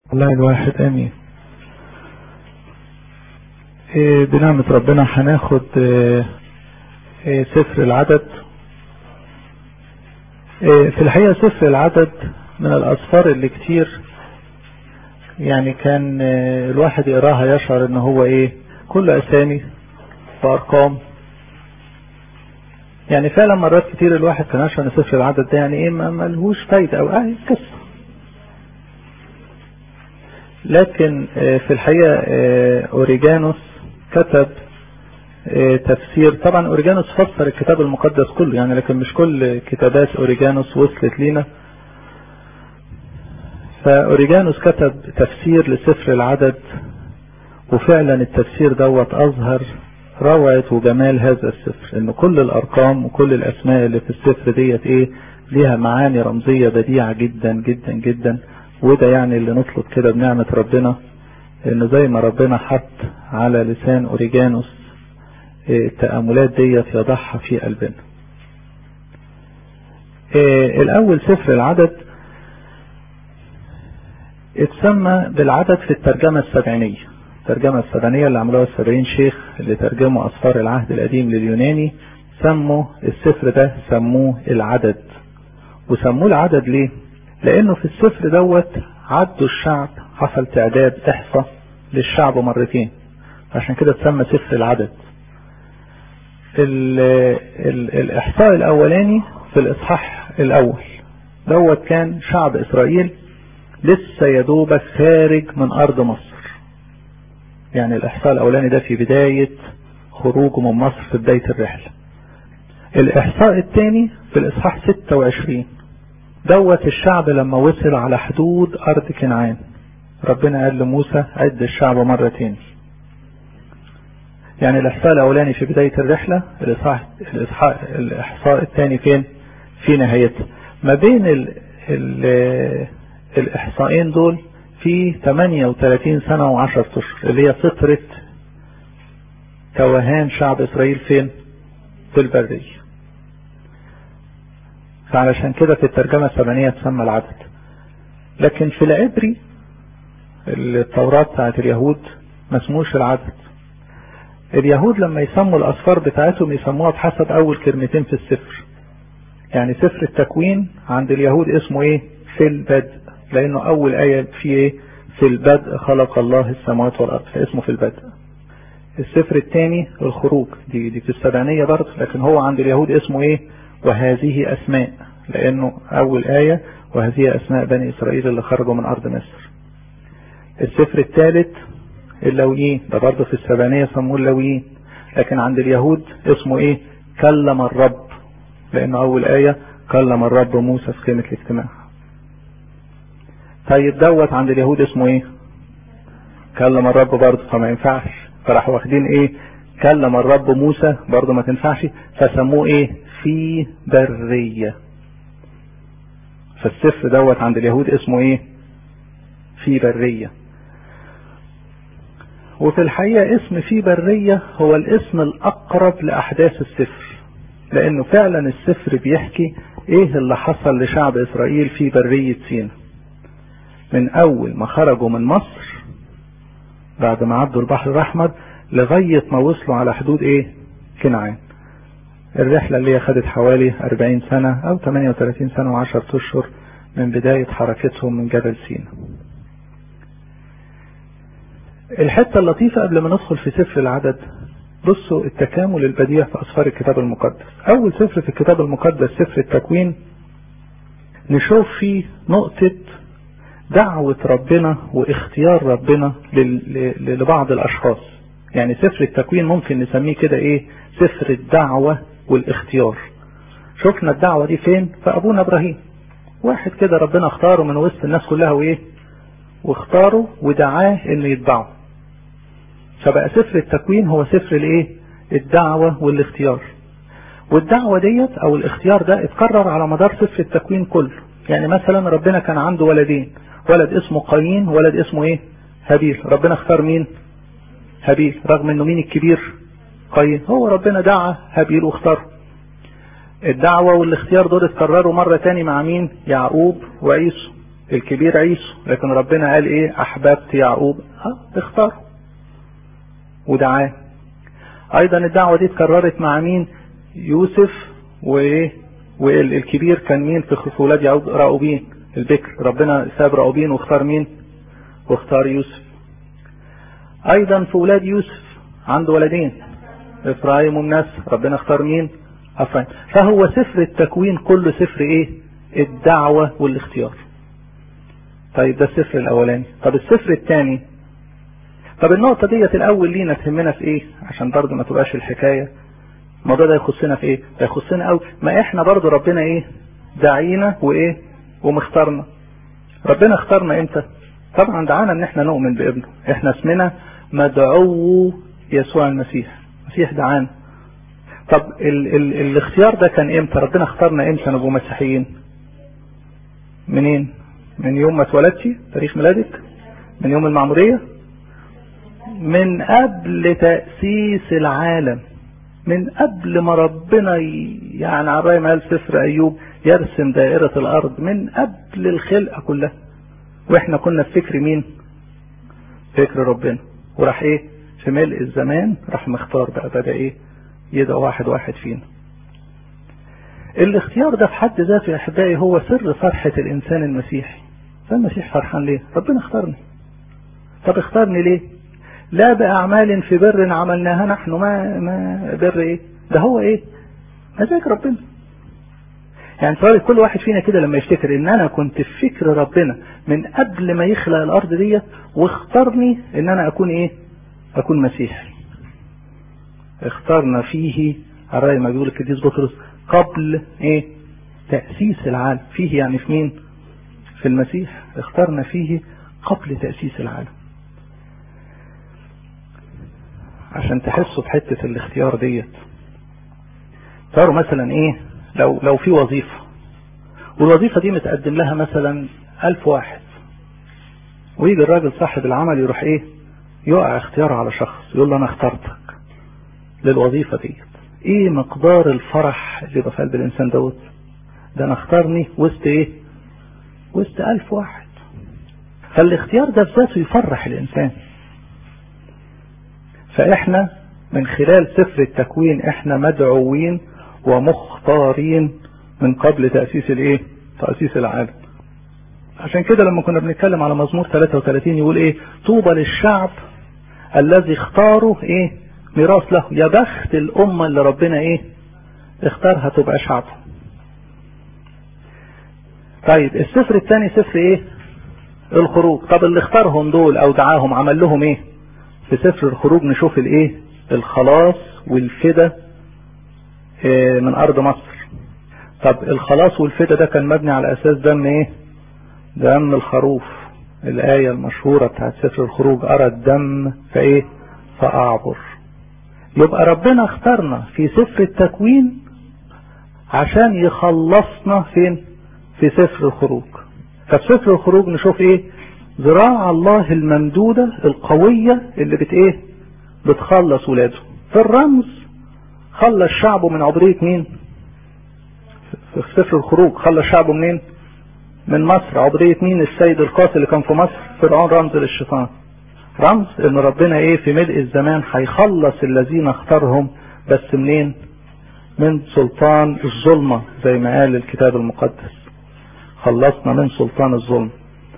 الله الواحد امين. بنعمة ربنا هناخد سفر العدد. في الحقيقة سفر العدد من الأسفار اللي كتير يعني كان الواحد يقراها يشعر ان هو كل اسامي وارقام. يعني فعلا مرات كتير الواحد كان يشعر ان سفر العدد ده يعني ما ملهوش فايدة او قصة. لكن في الحقيقة اوريجانوس كتب تفسير. طبعا اوريجانوس فسر الكتاب المقدس كله يعني، لكن مش كل كتابات اوريجانوس وصلت لينا. فاوريجانوس كتب تفسير لسفر العدد، وفعلا التفسير دوت اظهر روعة وجمال هذا السفر، ان كل الارقام وكل الاسماء اللي في السفر ديت ليها معاني رمزية بديعة جدا جدا جدا. وده يعني اللي نطلب كده بنعمة ربنا، انه زي ما ربنا حط على لسان اوريجانوس التأملات ديت يضعها في قلبنا. الاول سفر العدد اتسمى بالعدد في الترجمة السبعينية. الترجمة السبعينية اللي عملوها ال70 شيخ اللي ترجموا أسفار العهد القديم لليوناني، سموا السفر ده سموه العدد. وسموه العدد ليه؟ لأنه في السفر دوت عدوا الشعب، حصل تعداد إحصاء للشعب مرتين، عشان كده اتسمى سفر العدد. الإحصاء الأولاني في الإصحاح الأول دوت كان شعب إسرائيل لسه يدوبك خارج من أرض مصر. يعني الإحصاء الأولاني ده في بداية خروجه من مصر، في بداية الرحلة. الإحصاء الثاني في الإصحاح 26 دوت الشعب لما وصل على حدود أرض كنعان، ربنا قال لموسى عد الشعب مرة تاني. يعني الإحصاء الأولاني في بداية الرحلة، الإحصاء الثاني فين؟ في نهايته. ما بين الإحصائين دول في 38 سنة و10 أشهر، اللي هي فترة توهان شعب إسرائيل فين؟ في البرية. فعلشان كده في الترجمة السبعينية تسمى العدد. لكن في العبري التوراة بتاعت اليهود ما اسموش العدد. اليهود لما يسموا الأسفار بتاعتهم يسموها بحسب أول كلمتين في السفر. يعني سفر التكوين عند اليهود اسمه في البدء، لأنه أول آية فيه في البدء خلق الله السماوات والأرض، فاسمه في البدء. السفر الثاني الخروج، دي في السبعينية برضه، لكن هو عند اليهود اسمه وهذه أسماء، لأنه أول آية وهذه أسماء بني إسرائيل اللي خرجوا من أرض مصر. السفر الثالث اللاويين، ده برضه في السبعينية سموه اللاويين، لكن عند اليهود اسمه كلم الرب، لأنه أول آية كلم الرب موسى في قيمة الاجتماع. طيب دوت عند اليهود اسمه كلم الرب برضه، فما ينفعش، فراحوا واخدين كلم الرب موسى برضه ما تنفعش، فسموه في برية. فالسفر دوت عند اليهود اسمه في برية. وفي الحقيقة اسم في برية هو الاسم الأقرب لأحداث السفر، لأنه فعلا السفر بيحكي اللي حصل لشعب إسرائيل في برية سيناء من أول ما خرجوا من مصر بعد ما عدوا البحر الأحمر لغاية ما وصلوا على حدود كنعان. الرحلة اللي هي خدت حوالي 40 سنة أو 38 سنة و10 أشهر من بداية حركتهم من جبل سيناء. الحتة اللطيفة قبل ما ندخل في سفر العدد، بصوا التكامل البديع في أسفار الكتاب المقدس. أول سفر في الكتاب المقدس سفر التكوين، نشوف فيه نقطة دعوة ربنا واختيار ربنا لبعض الأشخاص. يعني سفر التكوين ممكن نسميه كده سفر الدعوة والاختيار. شفنا الدعوة دي فين؟ فأبونا إبراهيم، واحد كده ربنا اختاره من وسط الناس كلها واختاره ودعاه انه يتبعه. فبقى سفر التكوين هو سفر الدعوة والاختيار. والدعوة ديت او الاختيار ده اتكرر على مدار سفر التكوين كله. يعني مثلا ربنا كان عنده ولدين، ولد اسمه قايين وولد اسمه هابيل. ربنا اختار مين؟ هابيل، رغم انه مين الكبير؟ قايين. هو ربنا دعا هابيل واختاره. الدعوة والاختيار دول اتكرروا مرة تاني مع مين؟ يعقوب وعيسو. الكبير عيسو، لكن ربنا قال ايه؟ احببت يعقوب، اختار ودعاه. ايضا الدعوة دي اتكررت مع مين؟ يوسف وايه؟ والكبير كان مين في ولاد يعقوب؟ راؤوبين البكر، ربنا ساب راؤوبين واختار مين؟ واختار يوسف. ايضا في ولاد يوسف عنده ولدين افرايم ومنسى، ربنا اختار مين؟ افرايم. فهو سفر التكوين كله سفر ايه؟ الدعوة والاختيار. طيب ده السفر الاولاني. طب السفر الثاني، طب النقطة ديت الاول لينا تهمنا في ايه؟ عشان برضه ما تبقاش الحكاية الموضوع ده يخصنا في ايه؟ ده يخصنا قوي، ما احنا برضه ربنا ايه؟ دعينا وايه؟ ومختارنا. ربنا اختارنا امتى؟ طبعا دعانا ان احنا نؤمن بابنه، احنا اسمنا مدعو يسوع المسيح، المسيح دعانا. طب الاختيار ده كان امتى؟ ربنا اختارنا امتى نبقى مسيحيين؟ منين؟ من يوم ما اتولدتي، تاريخ ميلادك، من يوم المعمودية، من قبل تأسيس العالم، من قبل ما ربنا يعني عباية ما قال سفر ايوب يرسم دائرة الارض، من قبل الخلقة كلها واحنا كنا في فكر مين؟ فكر ربنا. وراح ايه؟ في ملء الزمان راح مختار بقى، بدأ ايه؟ يدعو واحد واحد فينا. الاختيار ده في حد ذاته يا احبائي هو سر فرحة الانسان المسيحي. فالمسيح فرحان ليه؟ ربنا اختارني. طب اختارني ليه؟ لا باعمال في بر عملناها نحن، ما بر ايه؟ ده هو ايه؟ مزاج ربنا. يعني صار كل واحد فينا كده لما يفتكر ان انا كنت في فكر ربنا من قبل ما يخلق الارض دي، واختارني ان انا اكون ايه؟ اكون مسيحي. اختارنا فيه على ما بيقول القديس بطرس قبل ايه؟ تأسيس العالم. فيه يعني في مين؟ في المسيح. اختارنا فيه قبل تأسيس العالم. عشان تحسوا بحتة الاختيار ديت، صاروا مثلا ايه؟ لو في وظيفة والوظيفة دي متقدم لها مثلا 1000 واحد، ويجي الراجل صاحب العمل يروح ايه؟ يقع اختياره على شخص، يقول له انا اخترتك للوظيفة ديت. ايه مقدار الفرح اللي يبقى في قلب الانسان دوت؟ ده انا اختارني وسط ايه؟ وسط 1000 واحد. فالاختيار ده بذاته يفرح الانسان. فاحنا من خلال سفر التكوين احنا مدعوين ومختارين من قبل تأسيس الايه؟ تأسيس العالم. عشان كده لما كنا بنتكلم على مزمور 33 يقول ايه؟ طوبى للشعب الذي اختاروا ايه؟ ميراث له. يا بخت الامة اللي ربنا ايه؟ اختارها تبقى شعبه. طيب السفر الثاني سفر ايه؟ الخروج. طب اللي اختارهم دول او دعاهم عمل لهم ايه؟ في سفر الخروج نشوف الايه؟ الخلاص والفدى من ارض مصر. طب الخلاص والفدى ده كان مبني على اساس دم ايه؟ دم الخروف. الآية المشهورة بتاعت سفر الخروج أرى الدم فايه؟ فأعبر. يبقى ربنا اختارنا في سفر التكوين عشان يخلصنا فين؟ في سفر الخروج. ففي سفر الخروج نشوف ايه؟ ذراع الله الممدودة القوية اللي ايه؟ بتخلص ولاده. في الرمز خلص شعبه من عبودية مين؟ في سفر الخروج خلص شعبه منين؟ من مصر. عبودية مين؟ السيد القاسي اللي كان في مصر. فرعون رمز للشيطان. رمز ان ربنا ايه؟ في ملء الزمان هيخلص الذين اختارهم، بس منين؟ من سلطان الظلمة زي ما قال الكتاب المقدس. خلصنا من سلطان الظلم.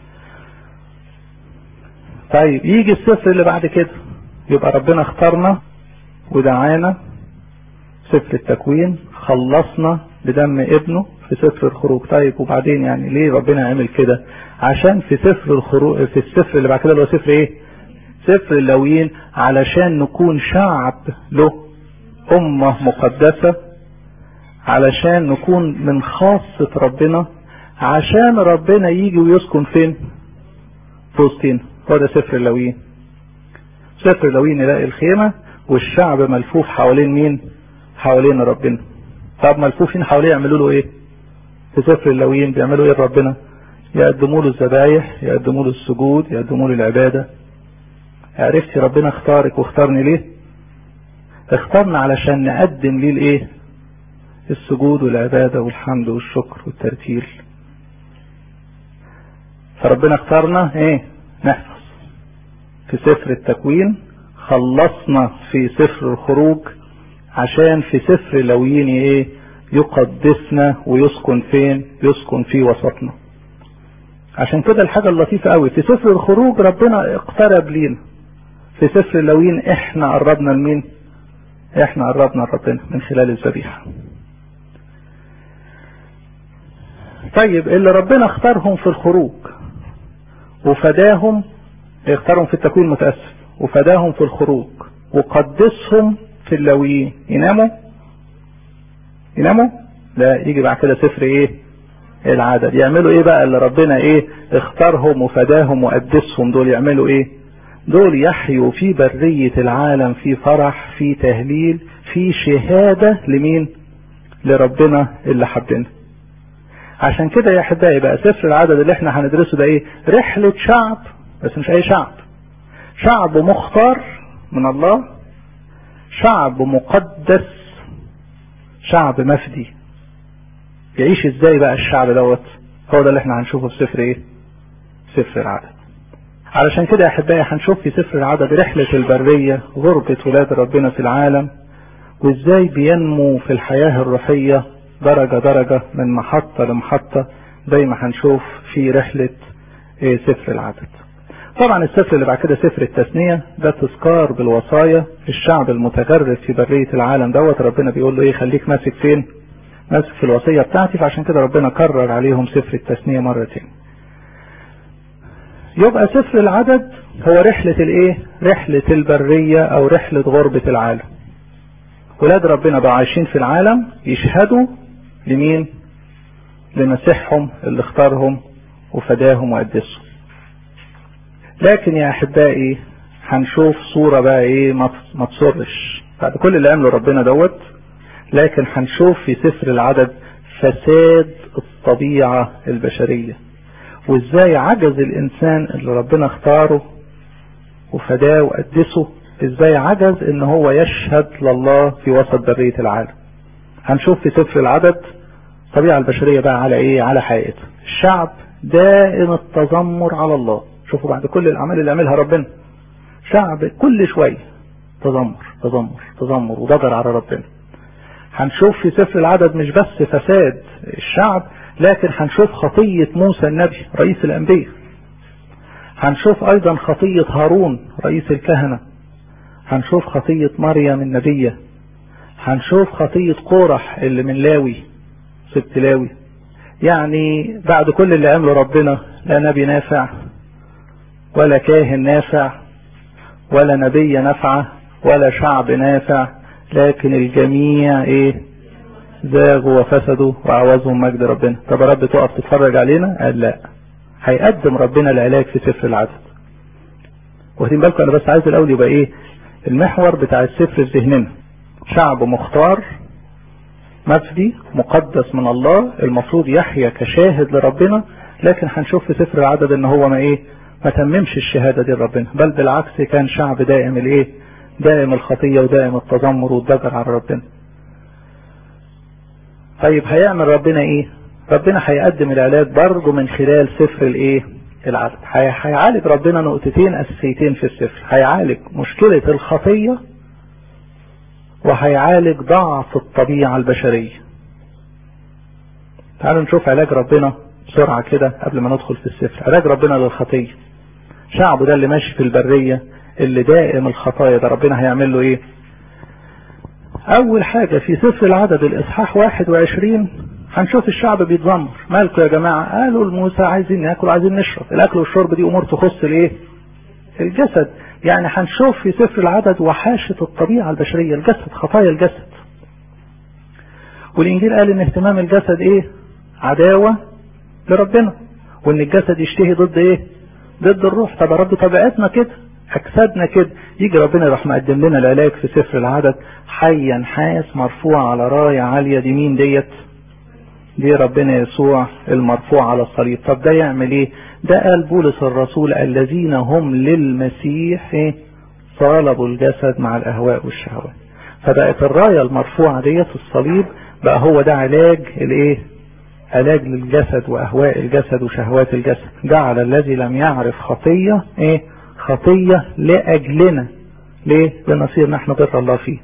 طيب يجي السفر اللي بعد كده، يبقى ربنا اختارنا ودعانا سفر التكوين، خلصنا بدم ابنه في سفر الخروج. طيب وبعدين يعني ليه ربنا عمل كده؟ عشان في سفر الخروج، في السفر اللي بعد كده اللي هو سفر ايه؟ سفر اللاويين، علشان نكون شعب له، أمة مقدسة، علشان نكون من خاصة ربنا، عشان ربنا يجي ويسكن فين؟ في وسطنا. هو ده سفر اللاويين. سفر اللاويين يلاقي الخيمة والشعب ملفوف حوالين مين؟ حوالين ربنا. طب ملفوفين حواليه يعملوا له ايه؟ في سفر اللاويين بيعملوا ايه ربنا؟ يقدموا له الذبايح، يقدموا له السجود، يقدموا له العبادة. عرفتي ربنا اختارك واختارني ليه؟ اختارنا علشان نقدم ليه الايه؟ السجود والعبادة والحمد والشكر والترتيل. فربنا اختارنا ايه؟ نحفظ في سفر التكوين، خلصنا في سفر الخروج، عشان في سفر لويين ايه؟ يقدسنا ويسكن فين؟ يسكن في وسطنا. عشان كده الحاجة اللطيفة قوي في سفر الخروج ربنا اقترب لينا، في سفر لويين احنا قربنا لمين؟ احنا قربنا لربنا من خلال الذبيحة. طيب اللي ربنا اختارهم في الخروج وفداهم، اختارهم في التكوين متأسف وفداهم في الخروج وقدسهم في اللويين، يناموا؟ لا، يجي بعد كده سفر ايه؟ العدد. يعملوا ايه بقى اللي ربنا ايه اختارهم وفداهم وقدسهم؟ دول يعملوا ايه؟ دول يحيوا في برية العالم في فرح، في تهليل، في شهادة لمين؟ لربنا اللي حبنا. عشان كده يا احبائي بقى سفر العدد اللي احنا هندرسه ده ايه؟ رحلة شعب، بس مش اي شعب، شعب مختار من الله، شعب مقدس، شعب مفدي. يعيش ازاي بقى الشعب دوت؟ هو ده اللي احنا هنشوفه في سفر ايه؟ سفر العدد. علشان كده يا احبائي هنشوف في سفر العدد رحلة البرية، غربة ولاد ربنا في العالم، وازاي بينمو في الحياة الروحية درجة درجة من محطة لمحطة، زي ما هنشوف في رحلة سفر العدد. طبعا السفر اللي بعد كده سفر التثنية، ده تذكار بالوصايا. الشعب المتغرب في برية العالم دوت ربنا بيقول له ايه؟ خليك ماسك فين؟ ماسك في الوصية بتاعتي. فعشان كده ربنا كرر عليهم سفر التثنية مرتين. يبقى سفر العدد هو رحلة الايه؟ رحلة البرية او رحلة غربة العالم. ولاد ربنا بقى عايشين في العالم يشهدوا لمين؟ لمسيحهم اللي اختارهم وفداهم وقدسهم. لكن يا احبائي هنشوف صورة بقى ايه ما تصرش بعد كل اللي عمله ربنا دوت. لكن هنشوف في سفر العدد فساد الطبيعة البشرية، وازاي عجز الانسان اللي ربنا اختاره وفداه وقدسه، ازاي عجز ان هو يشهد لله في وسط برية العالم. هنشوف في سفر العدد الطبيعة البشرية بقى على ايه؟ على حقيقتها. الشعب دائم التذمر على الله. شوفوا بعد كل الاعمال اللي عملها ربنا، شعب كل شوية تذمر تذمر تذمر وضجر على ربنا. هنشوف في سفر العدد مش بس فساد الشعب، لكن هنشوف خطية موسى النبي رئيس الانبياء، هنشوف ايضا خطية هارون رئيس الكهنة، هنشوف خطية مريم النبية، هنشوف خطية قورح اللي من لاوي سبت لاوي. يعني بعد كل اللي عمله ربنا لا نبي نافع ولا كاهن نافع ولا نبي نافعة ولا شعب نافع، لكن الجميع ايه؟ زاغوا وفسدوا وعوزهم مجد ربنا. طب يا رب تقف تتفرج علينا؟ قال لا، هيقدم ربنا العلاج في سفر العدد. واخدين بالكم؟ انا بس عايز الاول يبقى ايه المحور بتاع السفر في ذهننا. شعب مختار مفدي مقدس من الله، المفروض يحيا كشاهد لربنا. لكن هنشوف في سفر العدد ان هو ما تممش الشهادة دي لربنا، بل بالعكس كان شعب دائم الايه؟ دائم الخطية ودائم التذمر والضجر على ربنا. طيب هيعمل ربنا ايه؟ ربنا هيقدم العلاج برضه من خلال سفر الايه؟ العدد. هيعالج ربنا نقطتين اساسيتين في السفر، هيعالج مشكلة الخطية وهيعالج ضعف الطبيعة البشرية. تعالوا نشوف علاج ربنا بسرعة كده قبل ما ندخل في السفر. علاج ربنا للخطية، شعبه ده اللي ماشي في البرية اللي دائم الخطايا ده، ربنا هيعمل له ايه؟ اول حاجة في سفر العدد الاصحاح 21 هنشوف الشعب بيتذمر. مالكم يا جماعة؟ قالوا لموسى عايزين ناكل وعايزين نشرب. الاكل والشرب دي امور تخص الايه؟ الجسد. يعني هنشوف في سفر العدد وحاشة الطبيعة البشرية، الجسد، خطايا الجسد. والانجيل قال ان اهتمام الجسد ايه؟ عداوة لربنا، وان الجسد يشتهي ضد ايه؟ ضد الروح. طب يا رب طبيعتنا كده، اجسادنا كده. يجي ربنا يروح مقدم لنا العلاج في سفر العدد، حيا نحاس مرفوع على راية عالية. دي مين ديت؟ دي ربنا يسوع المرفوع على الصليب. طب ده يعمل ايه؟ ده قال بولس الرسول الذين هم للمسيح ايه؟ صلبوا الجسد مع الاهواء والشهوات. فبقت الراية المرفوعة ديت الصليب، بقى هو ده علاج الايه؟ علاج للجسد واهواء الجسد وشهوات الجسد. جعل الذي لم يعرف خطية ايه؟ خطية لاجلنا. ليه؟ لنصير نحن بر الله فيه.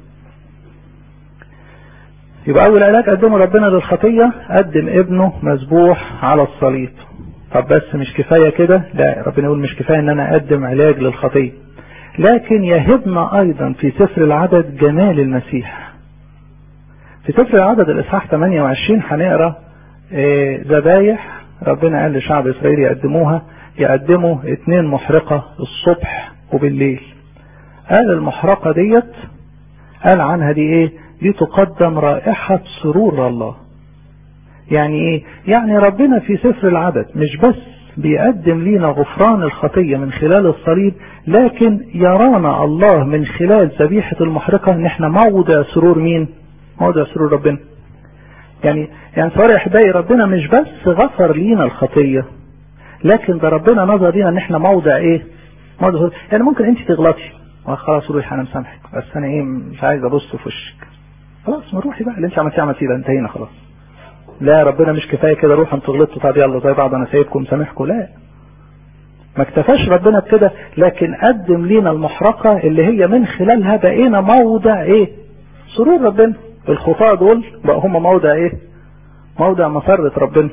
يبقى اول علاج قدمه ربنا للخطية، قدم ابنه مذبوح على الصليب. طب بس مش كفاية كده؟ لا، ربنا يقول مش كفاية ان انا اقدم علاج للخطية، لكن يهبنا ايضا في سفر العدد جمال المسيح. في سفر العدد الاصحاح 28 هنقرا ذبايح ربنا قال لشعب اسرائيل يقدموا 2 محرقة الصبح وبالليل. قال المحرقة ديت قال عنها دي ايه؟ دي تقدم رائحة سرور الله. يعني ايه؟ يعني ربنا في سفر العدد مش بس بيقدم لينا غفران الخطية من خلال الصليب، لكن يرانا الله من خلال ذبيحة المحرقة ان احنا موضع سرور مين؟ موضع سرور ربنا. يعني صار يا احبائي ربنا مش بس غفر لينا الخطية، لكن ده ربنا نظر لينا ان احنا موضع ايه؟ موضع سرور. يعني ممكن انت تغلطي خلاص روحي انا مسامحك، بس انا ايه مش عايز ابص في وشك، خلاص ما روحي بقى اللي انت عملتيه ده انتهينا خلاص. لا، ربنا مش كفايه كده روح انتوا غلطتوا طب يلا زي بعض انا سايبكم سامحكم. لا، ما اكتفاش ربنا بكده، لكن قدم لينا المحرقه اللي هي من خلالها بقينا موضع ايه؟ سرور ربنا. الخطاة دول بقى هم موضع ايه؟ موضع مسرة ربنا.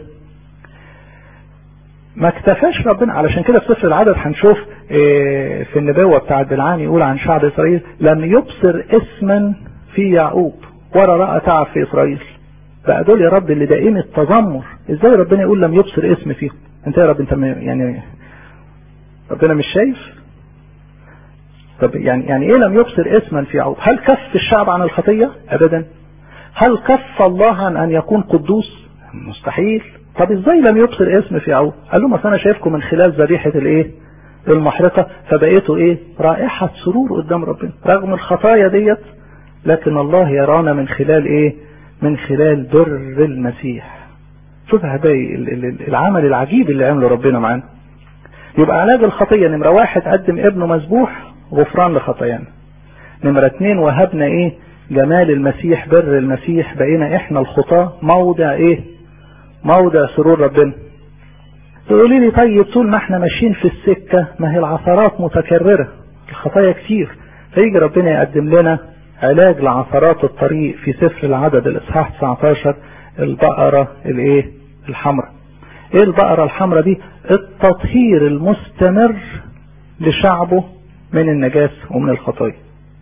ما اكتفاش ربنا، علشان كده في سفر العدد هنشوف في النبوة بتاعت بلعام يقول عن شعب اسرائيل لم يبصر اسما في يعقوب ولا رأى تعب في اسرائيل. بقى دول يا رب اللي دائم التذمر، ازاي ربنا يقول لم يبصر اسم فيهم؟ انت يا رب انت يعني ربنا مش شايف؟ طب يعني ايه لم يبصر اسما في يعقوب؟ هل كف الشعب عن الخطية؟ ابدا. هل كف الله عن ان يكون قدوس؟ مستحيل. طب ازاي لم يبصر اسم في يعقوب؟ قال له مثلا انا شايفكم من خلال ذبيحة الايه؟ المحرقة، فبقيتوا ايه؟ رائحة سرور قدام ربنا رغم الخطايا ديت، لكن الله يرانا من خلال ايه؟ من خلال بر المسيح. شوف هداي العمل العجيب اللي عمله ربنا معانا. يبقى علاج الخطية نمرة 1 قدم ابنه مذبوح غفران لخطايانا. نمرة 2 وهبنا ايه؟ جمال المسيح بر المسيح، بقينا احنا الخطاة موضع ايه؟ موضع سرور ربنا. تقولي لي طيب طول ما احنا ماشيين في السكة ما هي العثرات متكررة، الخطايا كتير، فيجي ربنا يقدم لنا علاج لعثرات الطريق في سفر العدد الاصحاح 19 البقرة الايه؟ الحمراء. ايه البقرة الحمراء دي؟ التطهير المستمر لشعبه من النجاسة ومن الخطايا.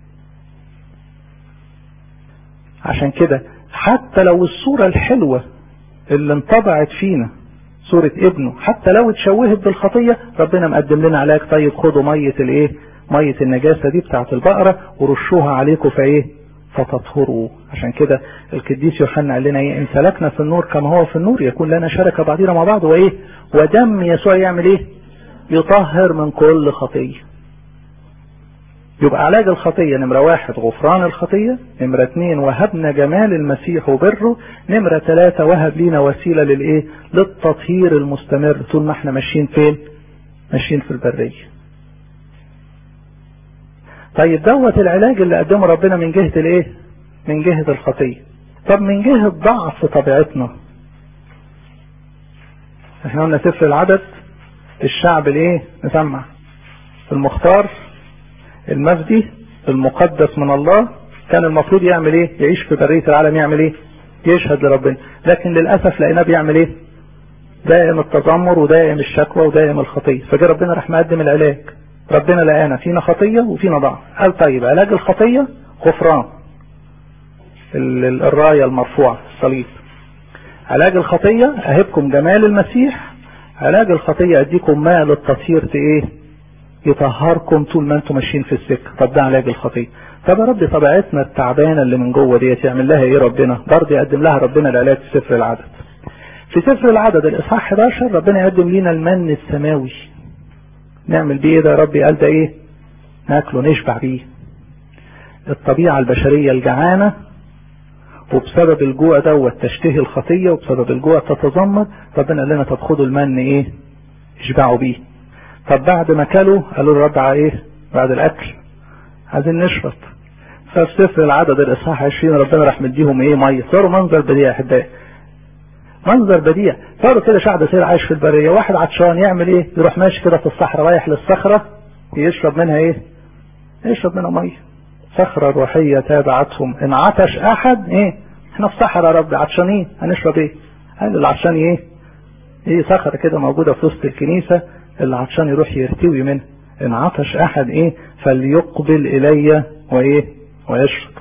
عشان كده حتى لو الصورة الحلوة اللي انطبعت فينا صورة ابنه حتى لو اتشوهت بالخطية، ربنا مقدم لنا علاج. طيب خدوا مية الايه؟ مية النجاسة دي بتاعت البقرة ورشوها عليكم فايه؟ فتطهروا. عشان كده القديس يوحنا قال لنا ايه؟ ان سلكنا في النور كما هو في النور يكون لنا شركة بعضنا مع بعض، وايه؟ ودم يسوع يعمل ايه؟ يطهر من كل خطية. يبقى علاج الخطية نمرة 1 غفران الخطية، نمرة 2 وهبنا جمال المسيح وبره، نمرة 3 وهب لينا وسيلة للايه؟ للتطهير المستمر طول ما احنا ماشيين فين؟ ماشيين في البرية. طيب دوت العلاج اللي قدمه ربنا من جهة الايه؟ من جهة الخطية. طب من جهة ضعف طبيعتنا، احنا قلنا سفر العدد الشعب الايه؟ نسمع المختار المفدي المقدس من الله كان المفروض يعمل ايه؟ يعيش في برية العالم، يعمل ايه؟ يشهد لربنا. لكن للأسف لقيناه بيعمل ايه؟ دائم التذمر ودائم الشكوى ودائم الخطية. فجاء ربنا راح مقدم العلاج. ربنا لقانا فينا خطية وفينا ضعف، قال طيب علاج الخطية غفران الراية المرفوعة الصليب. علاج الخطية اهبكم جمال المسيح. علاج الخطية اديكم ماء للتطهير ايه؟ يطهركم طول ما انتم ماشيين في السكة. طب ده علاج الخطية. طب يا رب طبيعتنا التعبانة اللي من جوه ديت يعمل لها ايه ربنا؟ برضه يقدم لها ربنا العلاج في سفر العدد. في سفر العدد الاصحاح 11 ربنا يقدم لنا المن السماوي. نعمل بيه ايه ده يا رب؟ قال ده ايه؟ ناكله نشبع بيه. الطبيعة البشرية الجعانة وبسبب الجوع دوت تشتهي الخطية وبسبب الجوع تتذمر. ربنا قال لنا طب خدوا المن ايه؟ اشبعوا بيه. طب بعد ما كلوا قالوا الرب على ايه؟ بعد الاكل عايزين نشرب. ففي سفر العدد الاصحاح 20 ربنا راح مديهم ايه؟ ميه. صاروا منظر بديع يا احبائي. منظر بديع. صاروا كده شعب سير عايش في البرية، واحد عطشان يعمل ايه؟ يروح ماشي كده في الصحراء رايح للصخرة يشرب منها ايه؟ يشرب منها مية. صخرة روحية تابعتهم. ان عطش احد ايه؟ احنا في صحراء يا رب عطشانين هنشرب ايه؟ قال العطشان ايه؟ ايه صخرة كده موجودة في وسط الكنيسة، اللي عطشان يروح يرتوي منها. ان عطش احد ايه؟ فليقبل الي وايه؟ ويشرب.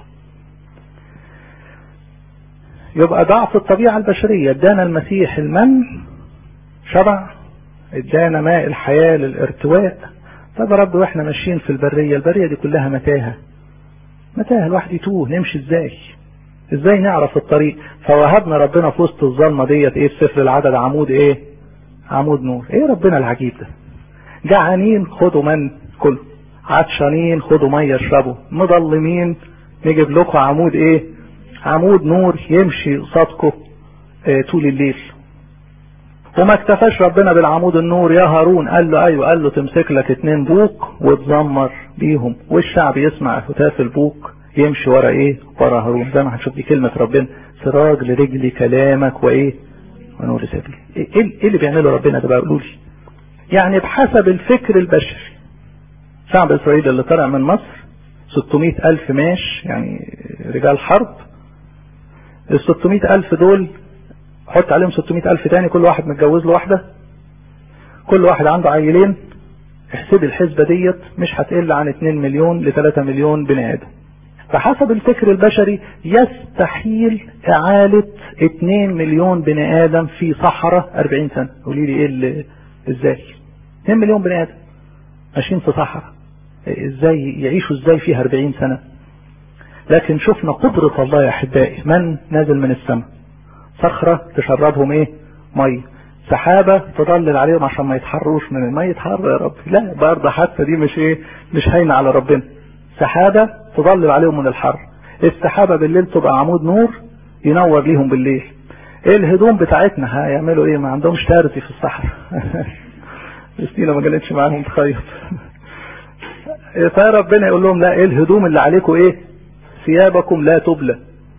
يبقى ضعف الطبيعة البشرية ادانا المسيح المن شبع، ادانا ماء الحياة للارتواء. طب يا رب واحنا ماشيين في البرية دي كلها متاهة، الواحد يتوه، نمشي ازاي نعرف الطريق؟ فوهبنا ربنا في وسط الظلمة ديت ايه؟ في سفر العدد عمود ايه؟ عمود نور. ايه ربنا العجيب ده؟ جعانين خدوا من كله، عطشانين خدوا ميه اشربوا، مظلمين نجيب لكم عمود ايه؟ عمود نور يمشي قصادكم طول الليل. وما اكتفاش ربنا بالعمود النور، يا هارون قال له ايوه، قال له تمسك لك 2 بوق وتزمر بيهم، والشعب يسمع هتاف البوق يمشي ورا ايه؟ ورا هارون. زي ما هنشوف دي كلمة ربنا، سراج لرجلي كلامك وايه؟ ونور سبيلي. ايه اللي بيعمله ربنا ده بقى؟ قولوا لي. يعني بحسب الفكر البشري شعب اسرائيل اللي طلع من مصر 600,000 ماش، يعني رجال حرب. ال 600,000 دول حط عليهم 600,000 تاني، كل واحد متجوز له واحدة، كل واحد عنده عيلين. احسب الحسبة ديت مش هتقل عن 2 مليون ل 3 مليون بني ادم. فحسب الفكر البشري يستحيل اعالة 2 مليون بني ادم في صحراء 40 سنة. قولي لي ايه اللي ازاي 2 مليون بني ادم ماشيين في صحراء ازاي يعيشوا ازاي فيها 40 سنة؟ لكن شفنا قدرة الله يا احبائي. من نازل من السماء؟ صخرة تشربهم ايه؟ مية. سحابة تضلل عليهم عشان ما يتحروش من المية. يتحروا يا رب؟ لا برضه حتى دي مش ايه؟ مش هينة على ربنا. سحابة تضلل عليهم من الحر. السحابة بالليل تبقى عمود نور ينور ليهم بالليل. ايه الهدوم بتاعتنا هيعملوا ايه؟ ما عندهمش ترزي في الصحراء. فلسطين ما جالتش معاهم تخيط. فربنا يقول لهم لا، ايه الهدوم اللي عليكم ايه؟ ثيابكم لا تبلى.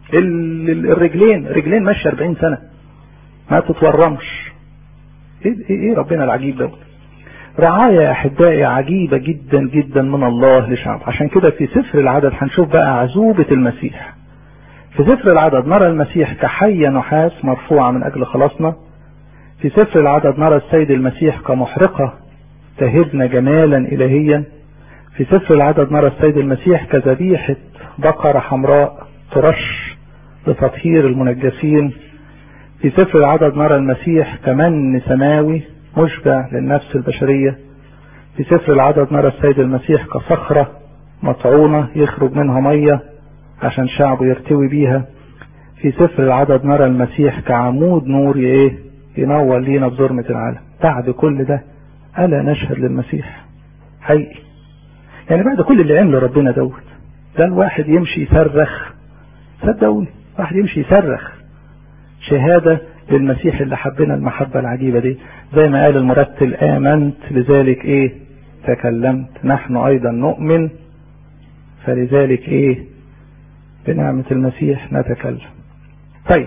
رجلين ماشيه 40 سنة ما تتورمش. ايه ربنا العجيب ده؟ رعاية يا احبائي عجيبة جدا جدا من الله لشعب. عشان كده في سفر العدد هنشوف بقى عزوبة المسيح. في سفر العدد نرى المسيح كحية نحاس مرفوعة من اجل خلاصنا. في سفر العدد نرى السيد المسيح كمحرقة تهبنا جمالا الهيا. في سفر العدد نرى السيد المسيح كذبيحة بقرة حمراء ترش لتطهير المنجسين. في سفر العدد نرى المسيح كمن سماوي مشبع للنفس البشرية. في سفر العدد نرى السيد المسيح كصخرة مطعونة يخرج منها مية عشان شعبه يرتوي بيها. في سفر العدد نرى المسيح كعمود نور ينور لينا بظلمة العالم. بعد كل ده ألا نشهد للمسيح حقيقي؟ يعني بعد كل اللي عمله ربنا ده الواحد يمشي يصرخ. صدقوني واحد يمشي يصرخ شهادة للمسيح اللي حبنا المحبة العجيبة دي. زي ما قال المرتل آمنت لذلك تكلمت، نحن أيضا نؤمن فلذلك بنعمة المسيح نتكلم. طيب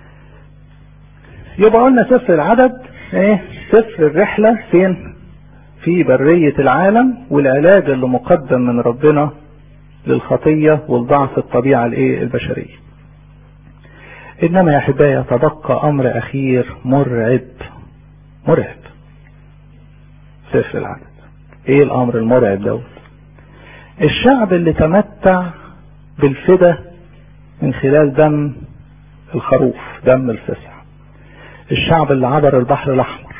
يبقى قلنا سفر العدد سفر الرحلة فين؟ في برية العالم، والعلاج اللي مقدم من ربنا للخطية والضعف الطبيعة البشرية. انما يا احبائي يتبقى امر اخير مرعب. سفر العدد ايه الامر المرعب ده؟ الشعب اللي تمتع بالفداء من خلال دم الخروف، دم الفسح. الشعب اللي عبر البحر الاحمر.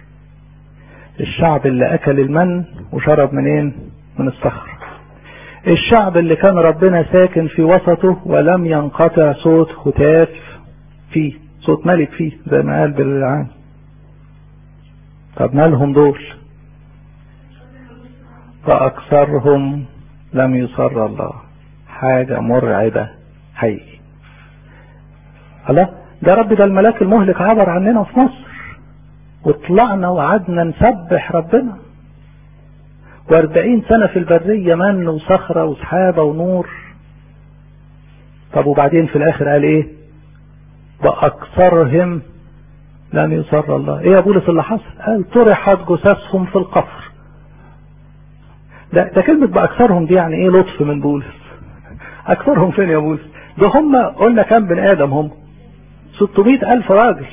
الشعب اللي اكل المن وشرب منين؟ من الصخر. الشعب اللي كان ربنا ساكن في وسطه ولم ينقطع صوت هتاف فيه، صوت ملك فيه زي ما قال بالعام. طب مالهم دول؟ فأكثرهم لم يصر الله. حاجة مرعبة حقيقي. الله ده رب، ده الملاك المهلك عبر عننا في مصر وطلعنا وقعدنا نسبح ربنا، و40 سنة في البرية من وصخرة وسحابة ونور. طب وبعدين في الاخر قال بأكثرهم لن يصر الله. ايه يا بولس اللي حصل؟ قال طرحت جثثهم في القفر. ده كلمة بأكثرهم دي يعني ايه؟ لطف من بولس. أكثرهم فين يا بولس؟ ده هم قلنا كم بن آدم؟ هم 600,000 راجل.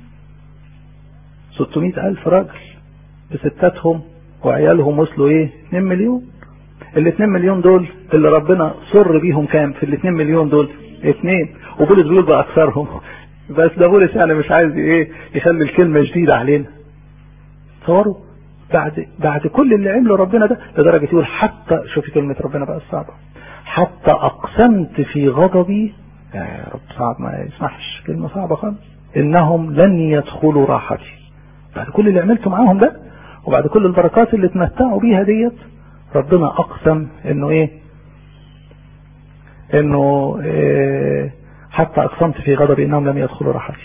600,000 راجل بستاتهم وعيالهم وصلوا ايه؟ 2 مليون. ال2 مليون دول اللي ربنا سر بيهم كام في ال2 مليون دول؟ 2. وبولس بيقول بأكثرهم. بس ده بولس يعني مش عايز ايه يخلي الكلمة جديدة علينا. تصوروا بعد كل اللي عمله ربنا ده، لدرجة يقول حتى، شوفي كلمة ربنا بقى الصعبة، حتى أقسمت في غضبي. يا رب صعب، ما يسمحش، كلمة صعبة خالص. إنهم لن يدخلوا راحتي. بعد كل اللي عملته معاهم ده، وبعد كل البركات اللي اتمتعوا بيها ديت، ربنا أقسم إنه إيه؟ إنه حتى أقسمت في غضبي إنهم لم يدخلوا راحتي.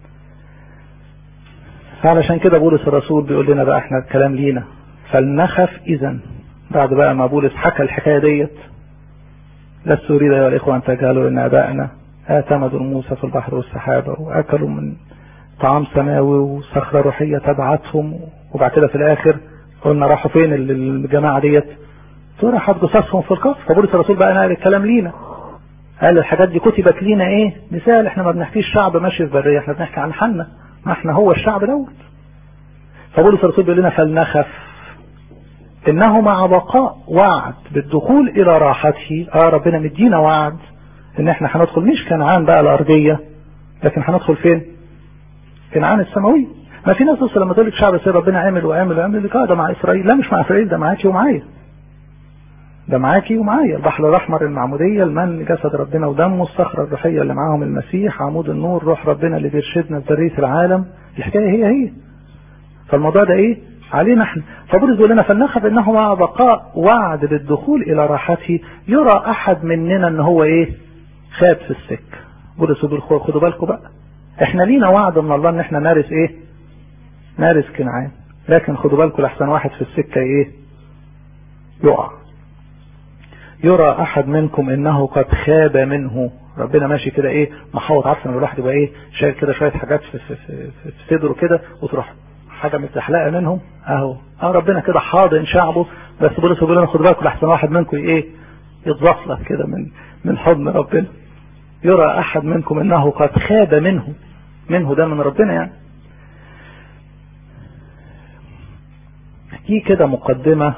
فعلشان كده بولس الرسول بيقول لنا بقى احنا الكلام لينا، فلنخف إذن. بعد بقى ما بولس حكى الحكاية ديت، لست أريد يا الإخوة أن تجهلوا إن آبائنا اعتمدوا موسى في البحر والسحابة، وأكلوا من طعام سماوي وصخرة روحية تبعتهم، وبعد كده في الآخر قلنا راحوا فين الجماعة ديت؟ طرحت جثثهم في القفر. فبولس الرسول بقى نقل الكلام لينا، قال الحاجات دي كتبت لينا ايه؟ مثال. احنا ما بنحكيش شعب ماشي في برية، احنا بنحكي عن حنا، ما احنا هو الشعب دوت. فبولس الرسول بيقول لنا فلنخف انه مع بقاء وعد بالدخول الى راحته. ربنا مدينا وعد ان احنا هندخل مش كنعان بقى الارضية، لكن هندخل فين؟ كنعان السماوية. ما في ناس بس لما تقول لك شعب سير ربنا عمل وعمل لك ده مع اسرائيل. لا، مش مع اسرائيل، ده معاكي ومعايا، ده معاكي ومعايا. البحر الاحمر، المعمودية، المن، جسد ربنا ودمه، الصخرة الروحية اللي معاهم المسيح، عمود النور، روح ربنا اللي بيرشدنا في برية العالم. الحكاية هي. فالموضوع ده ايه؟ علينا احنا. فبولس بيقول لنا فلنخف انه مع بقاء وعد بالدخول الى راحته يرى احد مننا ان هو ايه؟ خاب في السكه. بولس بيقول خدوا بالكم بقى، احنا لينا وعد من الله ان احنا نارس ايه؟ نارس كنعان. لكن خدوا بالكم لحسن واحد في السكه ايه؟ يقع. يرى احد منكم انه قد خاب منه. ربنا ماشي كده ايه؟ محوط. عارف ان الواحد يبقى ايه؟ شايل كده شويه حاجات في صدره كده، وتروح حاجة متزحلقة منهم اهو. ربنا كده حاضن شعبه. بس بولس بيقول لنا خدوا بالكم لحسن واحد منكم ايه؟ يتزفلت كده من حضن ربنا. يرى احد منكم انه قد خاب منه ده من ربنا يعني. دي كده مقدمة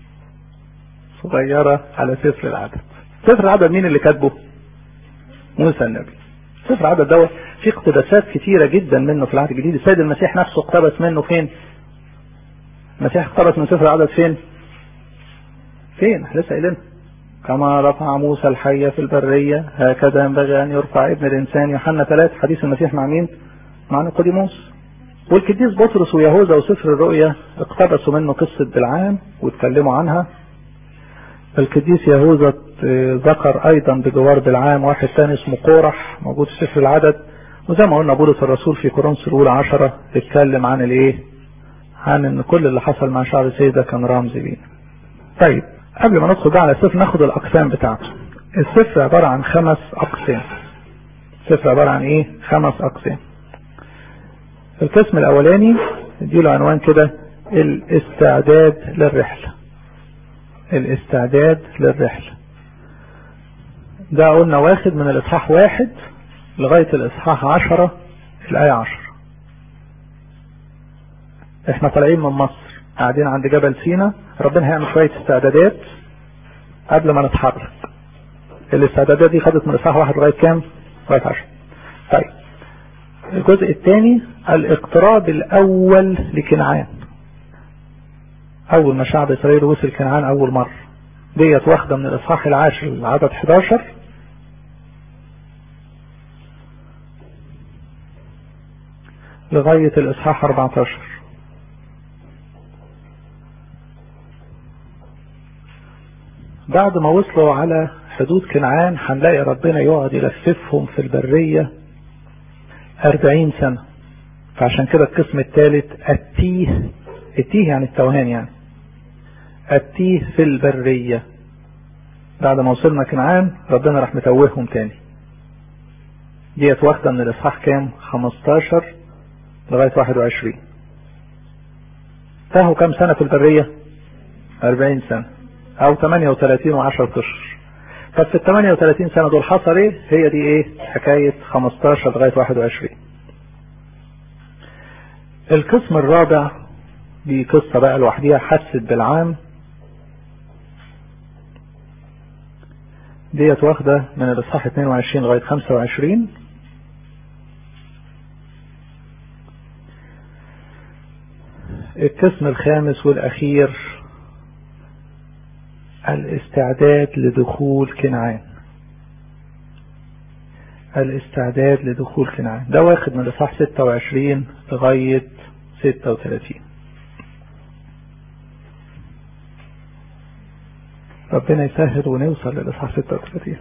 صغيرة على سفر العدد. سفر العدد مين اللي كاتبه؟ موسى النبي. سفر العدد دوت في اقتباسات كتيرة جدا منه في العهد الجديد. السيد المسيح نفسه اقتبس منه فين؟ المسيح اقتبس من سفر العدد فين؟ لسه قايلين كما رفع موسى الحية في البرية هكذا ينبغي ان يرفع ابن الانسان. يوحنا 3. حديث المسيح مع مين؟ مع نيقوديموس. والقديس بطرس ويهوذا وسفر الرؤيا اقتبسوا منه قصة بلعام واتكلموا عنها. القديس يهوذا ذكر ايضا بجوار بلعام واحد ثاني اسمه قورح موجود في سفر العدد. وزي ما قلنا بولس الرسول في كورنثوس الاولى 10 اتكلم عن الايه؟ عن ان كل اللي حصل مع شعب سيدة كان رمز لينا. طيب قبل ما ندخل بقى على السفر ناخد الاقسام بتاعته. السفر عبارة عن 5 اقسام. السفر عبارة عن ايه؟ 5 اقسام. القسم الاولاني اديله عنوان كده الاستعداد للرحلة. الاستعداد للرحلة ده قلنا واخد من الاصحاح 1 لغاية الاصحاح 10 الآية 10. احنا طالعين من مصر قاعدين عند جبل سينا. ربنا هيعمل شوية استعدادات قبل ما نتحرك. الاستعدادات دي خدت من الاصحاح 1 لغاية كام؟ لغاية 10. طيب الجزء الثاني الاقتراب الاول لكنعان. اول ما شعب اسرائيل وصل كنعان اول مرة ديت واخدة من الاصحاح 10 العدد 11 لغاية الاصحاح 14. بعد ما وصلوا على حدود كنعان هنلاقي ربنا يقعد يلففهم في البرية 40 سنة. فعشان كده القسم الثالث التيه يعني التوهان يعني. التيه في البرية. بعد ما وصلنا كنعان ربنا راح متوههم تاني. ديت واخدة من الاصحاح كام؟ 15 لغاية 21. تاهوا كم سنة في البرية؟ 40 سنة او 38 و10 اشهر. طب في ال 38 سنة دول حصل ايه؟ هي دي ايه؟ حكاية 15 لغاية 21. القسم الرابع دي قصة بقى لوحديها، حست بالعام، ديت واخدة من الاصحاح 22 لغاية 25. القسم الخامس والاخير الاستعداد لدخول كنعان. الاستعداد لدخول كنعان ده واخد من الاصحاح 26 لغاية 36. ربنا يسهل ونوصل للاصحاح 36.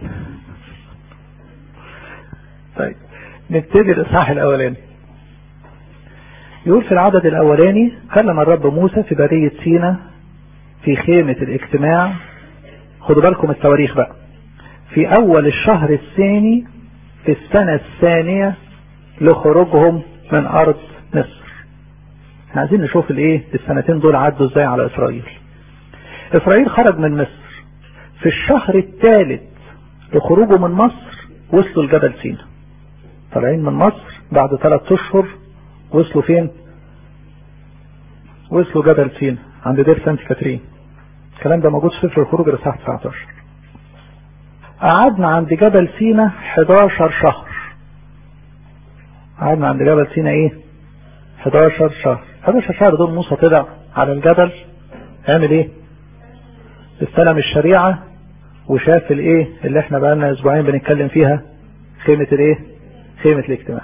طيب نبتدي الاصحاح الاولاني. يقول في العدد الاولاني: كلم الرب موسى في برية سينا في خيمة الاجتماع. خدوا بالكم التواريخ بقى. في اول الشهر الثاني في السنة الثانية لخروجهم من ارض مصر. احنا عايزين نشوف الايه السنتين دول عدوا ازاي على اسرائيل. اسرائيل خرج من مصر في الشهر الثالث لخروجه من مصر، وصلوا لجبل سينا. طالعين من مصر بعد 3 اشهر وصلوا فين؟ وصلوا جبل سينا عند دير سانت كاترين. الكلام ده موجود في سفر الخروج الاصحاح 19. قعدنا عند جبل سينا 11 شهر. قعدنا عند جبل سينا ايه؟ 11 شهر. 11 شهر دول موسى طلع على الجبل، عمل ايه؟ استلم الشريعة وشاف الايه اللي احنا بقالنا اسبوعين بنتكلم فيها، خيمة الايه؟ خيمة الاجتماع.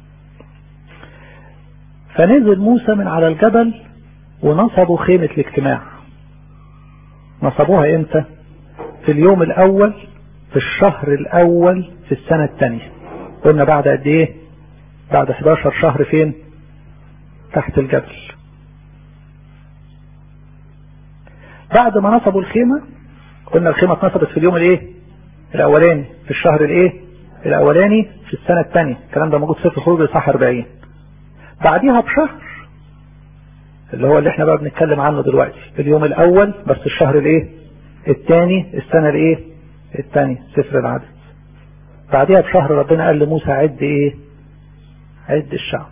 فنزل موسى من على الجبل ونصبوا خيمة الاجتماع. نصبوها امتى؟ في اليوم الاول في الشهر الاول في السنة الثانية. قلنا بعد قد ايه؟ بعد 11 شهر فين؟ تحت الجبل. بعد ما نصبوا الخيمة، قلنا الخيمة اتنصبت في اليوم الايه؟ الاولاني في الشهر الايه؟ الاولاني في السنة الثانية. الكلام ده موجود في سفر الخروج الاصحاح 40. بعديها بشهر اللي هو اللي احنا بقى بنتكلم عنه دلوقتي، اليوم الاول بس الشهر الايه؟ الثاني السنة الايه؟ الثانية، سفر العدد. بعديها بشهر ربنا قال لموسى عد ايه؟ عد الشعب.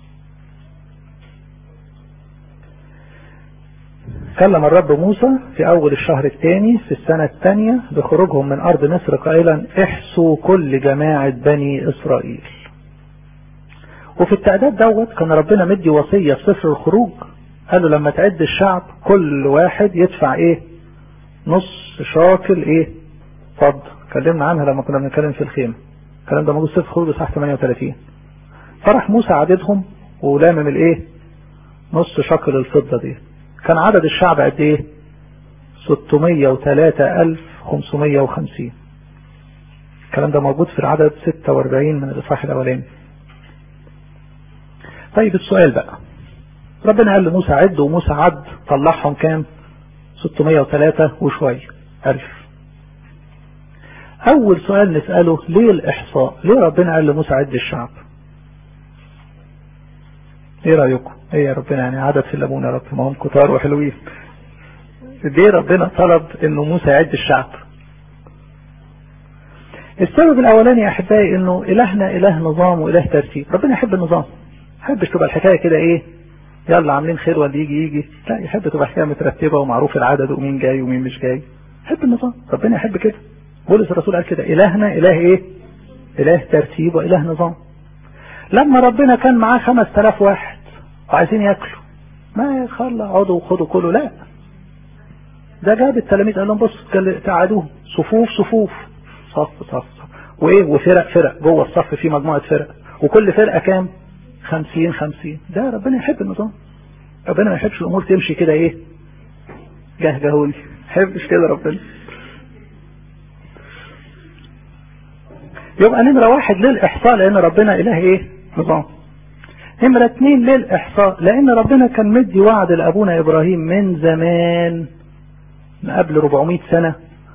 كلم الرب موسى في اول الشهر الثاني في السنة الثانية بخروجهم من ارض مصر قائلا: احصوا كل جماعة بني اسرائيل. وفي التعداد دوت كان ربنا مدي وصية في سفر الخروج، قال له لما تعد الشعب كل واحد يدفع ايه؟ نص شاكل ايه؟ فضة. اتكلمنا عنها لما كنا بنتكلم في الخيمة. الكلام ده موجود في سفر الخروج اصحاح 38. فرح موسى عددهم ولامم الايه؟ نص شاكل الفضة دي. كان عدد الشعب قد ايه؟ 603,550. الكلام ده موجود في العدد 46 من الاصحاح الاولاني. طيب السؤال بقى، ربنا قال لموسى عد، وموسى عد طلعهم كام؟ 603 وشوية ألف. اول سؤال نسأله: ليه الاحصاء؟ ليه ربنا قال لموسى عد الشعب؟ ايه رأيكم؟ ايه يا ربنا يعني عدد في الليمون يا رب، ما هم كتار وحلوين. ليه ربنا طلب انه موسى يعد الشعب؟ السبب الاولاني يا احبائي انه الهنا اله نظام واله ترتيب. ربنا يحب النظام، يحبش تبقى الحكاية كده ايه يلا عاملين خير واللي يجي. لا، يحب تبقى حكاية مترتبة ومعروف العدد ومين جاي ومين مش جاي. يحب النظام، ربنا يحب كده. بولس الرسول قال كده: الهنا اله ايه؟ اله ترتيب واله نظام. لما ربنا كان معاه 5000 واحد وعايزين ياكلوا، ما يخلى اقعدوا وخدوا كله، لا، ده جاب التلاميذ قال لهم بصوا تعادوهم صفوف صفوف، صف صف وايه، وفرق جوه الصف في مجموعة فرق، وكل فرقة كام؟ 50. ده ربنا يحب النظام. ربنا ما يحبش الامور تمشي كده ايه جهجهولي، ما يحبش كده ربنا. يبقى نمرة 1 للإحصاء لأن ربنا إله إيه؟ نظام. نمرة 2 للإحصاء لأن ربنا كان مدي وعد لأبونا إبراهيم من زمان، من قبل 400 سنة.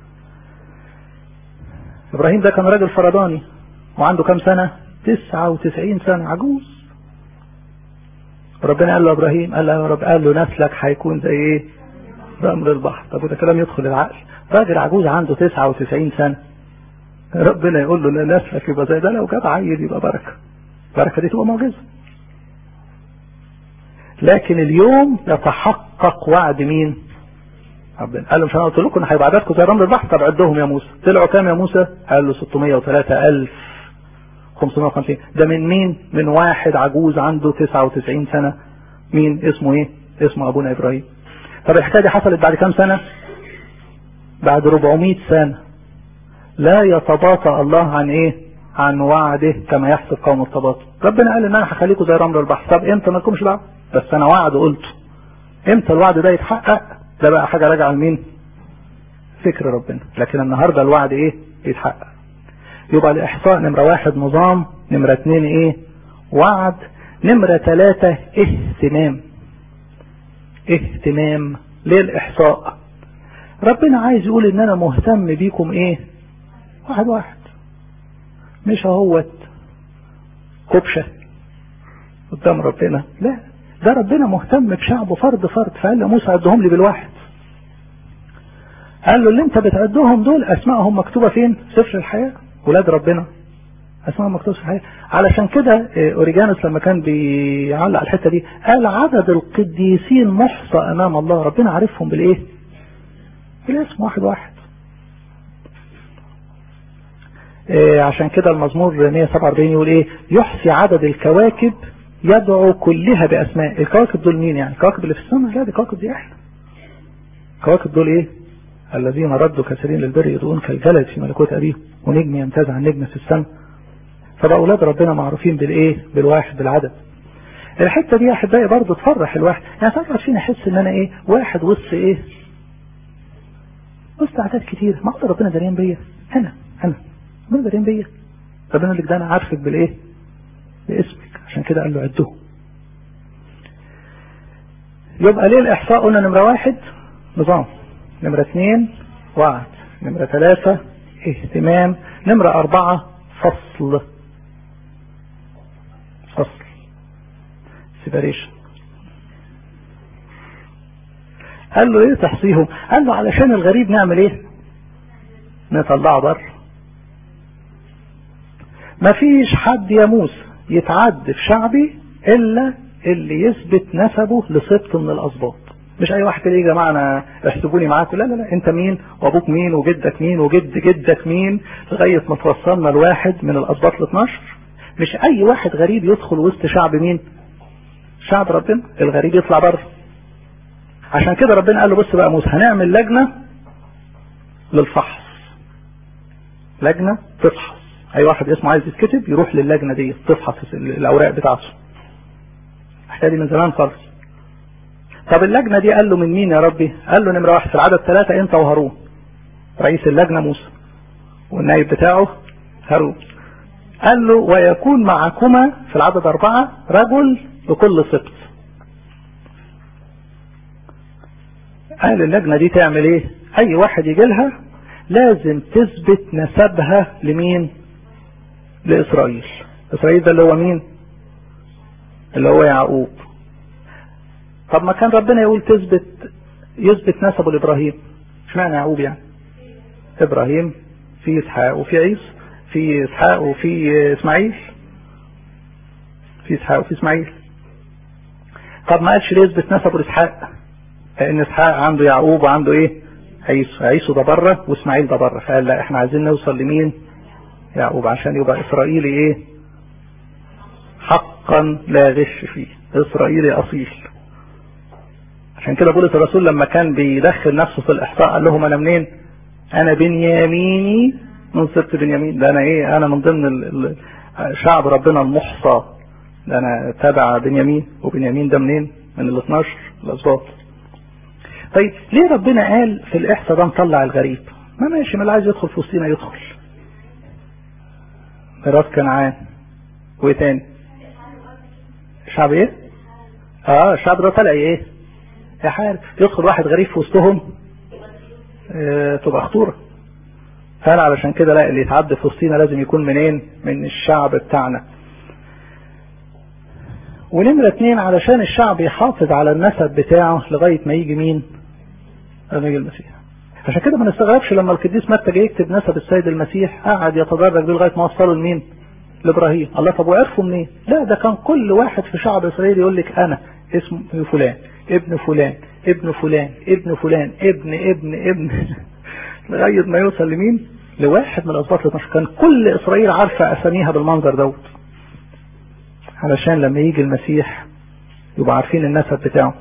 إبراهيم ده كان راجل فرداني وعنده كام سنة؟ 99 سنة، عجوز. ربنا قال له ابراهيم، قال له يا رب، قال له نسلك هيكون زي ايه؟ رمل البحر. طب وده كلام يدخل العقل؟ راجل عجوز عنده 99 سنة ربنا يقول له لا نسلك يبقى زي ده؟ لو جاب عيل يبقى بركة. بركة دي تبقى معجزة. لكن اليوم يتحقق وعد مين؟ ربنا. قال له مش انا قلت لكم ان هيبقى عددكم زي رمل البحر؟ طب عدهم يا موسى. طلعوا كام يا موسى؟ قال له 603,550. ده من مين؟ من واحد عجوز عنده 99 سنة. مين اسمه ايه؟ اسمه ابونا ابراهيم. طب الحكايه دي حصلت بعد كام سنة؟ بعد 400 سنة. لا يتباطأ الله عن ايه؟ عن وعده كما يحسب قوم التباطؤ. ربنا قال ان انا هخليكم زي رمل البحر. طب امتى؟ ما لكمش دعوه، بس انا وعد قلته. امتى الوعد ده يتحقق؟ ده بقى حاجه راجعه لمين؟ فكر ربنا. لكن النهارده الوعد ايه؟ يتحقق. يبقى الاحصاء نمره 1 نظام، نمره 2 ايه؟ وعد، نمره 3 اهتمام. اهتمام. ليه الاحصاء؟ ربنا عايز يقول ان انا مهتم بيكم ايه؟ واحد واحد، مش اهوت كبشه قدام ربنا. لا، ده ربنا مهتم بشعبه فرد فرد. فقال له موسى عدهم لي بالواحد. قال له اللي انت بتعدهم دول اسمائهم مكتوبه فين؟ سفر الحياه. ولاد ربنا اسمائهم مكتوبه في الحياه. علشان كده اوريجانوس لما كان بيعلق الحته دي قال عدد القديسين محصى امام الله. ربنا عارفهم بالايه؟ بالاسم واحد واحد. عشان كده المزمور 147 يقول ايه؟ يحصي عدد الكواكب يدعو كلها باسماء. الكواكب دول مين يعني؟ الكواكب اللي في السماء؟ لا، دي كواكب دي احنا. الكواكب دول ايه؟ الذين ردوا كثيرين للبر يدعون كالجلد في ملكوت ابيه، ونجم يمتاز عن نجم في السماء. فبقى اولاد ربنا معروفين بالايه؟ بالواحد، بالعدد. الحته دي يا احبائي برضه تفرح الواحد. يعني ساعات فينا احس ان انا ايه؟ واحد وسط ايه؟ وسط اعداد كتير. ما قدر ربنا دارين بيا. انا ربنا دارين بيا. ربنا قال لك ده انا عارفك بالايه؟ باسمك. عشان كده قال له عده. يبقى ليه الاحصاء؟ قلنا نمره 1 نظام، نمره 2 وعد، نمره 3 اهتمام، نمره 4 فصل سيباريشن. قال له ايه تحصيهم؟ قال له علشان الغريب نعمل ايه؟ نطلعه بره. مفيش حد يا موسى يتعد في شعبي الا اللي يثبت نسبه لسبط من الاسباط. مش اي واحد كده يا جماعه انا احسبوني معاكم. لا لا لا، انت مين وابوك مين وجدك مين وجد جدك مين لغايه ما توصلنا لواحد من الاسباط ال 12. مش اي واحد غريب يدخل وسط شعب مين؟ شعب ربنا. الغريب يطلع بره. عشان كده ربنا قال له بص بقى موسى، هنعمل لجنه للفحص. لجنه تفحص. اي واحد اسمه عايز يتكتب يروح للجنه دي تفحص الاوراق بتاعته. الحكايه دي من زمان خالص. طب اللجنه دي قال له من مين يا ربي؟ قال له نمره 1 في العدد 3 انت وهارون. رئيس اللجنه موسى والنائب بتاعه هارون. قال له ويكون معكما في العدد 4 رجل بكل سبط. قال اللجنه دي تعمل ايه؟ اي واحد يجي لها لازم تثبت نسبها لمين؟ لإسرائيل. إسرائيل ده اللي هو مين؟ اللي هو يعقوب. طب ما كان ربنا يقول يثبت نسبه لإبراهيم. اشمعنى يعقوب يعني؟ إبراهيم في إسحاق وفي عيسى، في إسحاق وفي إسماعيل. في إسحاق وفي إسماعيل. طب ما قالش ليه يثبت نسبه لإسحاق؟ لأن إسحاق عنده يعقوب وعنده إيه؟ عيسى ده بره وإسماعيل ده بره. فقال لا احنا عايزين نوصل لمين؟ يعقوب، عشان يبقى إسرائيلي ايه؟ حقا لا غش فيه، إسرائيلي أصيل. عشان كده بولس الرسول لما كان بيدخل نفسه في الإحصاء قال لهم أنا منين؟ أنا بنياميني من سبط بنيامين. ده أنا ايه؟ أنا من ضمن شعب ربنا المحصى. ده أنا تابع بنيامين. وبنيامين ده منين؟ من ال 12 الأسباط. طيب ليه ربنا قال في الإحصاء ده نطلع الغريب؟ ما ماشي، ما اللي عايز يدخل في وسطينا يدخل. ميراث كنعان. وايه تاني؟ شعب ايه؟ الشعب ده طلع ايه؟ يحارب. يدخل واحد غريب في وسطهم تبقى خطورة. فقال علشان كده لا، اللي يتعدى في وسطينا لازم يكون منين؟ من الشعب بتاعنا. ونمرة 2 علشان الشعب يحافظ على النسب بتاعه لغاية ما يجي مين؟ لما يجي المسيح. عشان كده ما نستغربش لما القديس متى جاي يكتب نسب السيد المسيح قعد يتدرج بيه لغاية ما وصلوا لمين؟ لابراهيم. الله طب وعرفوا منين؟ لا ده كان كل واحد في شعب اسرائيل يقول لك انا اسم فلان ابن فلان ابن فلان ابن فلان ابن لغاية ما يوصل لمين؟ لواحد من الاسباط 12. كان كل اسرائيل عارفة اساميها بالمنظر دوت علشان لما يجي المسيح يبقى عارفين النسب بتاعه.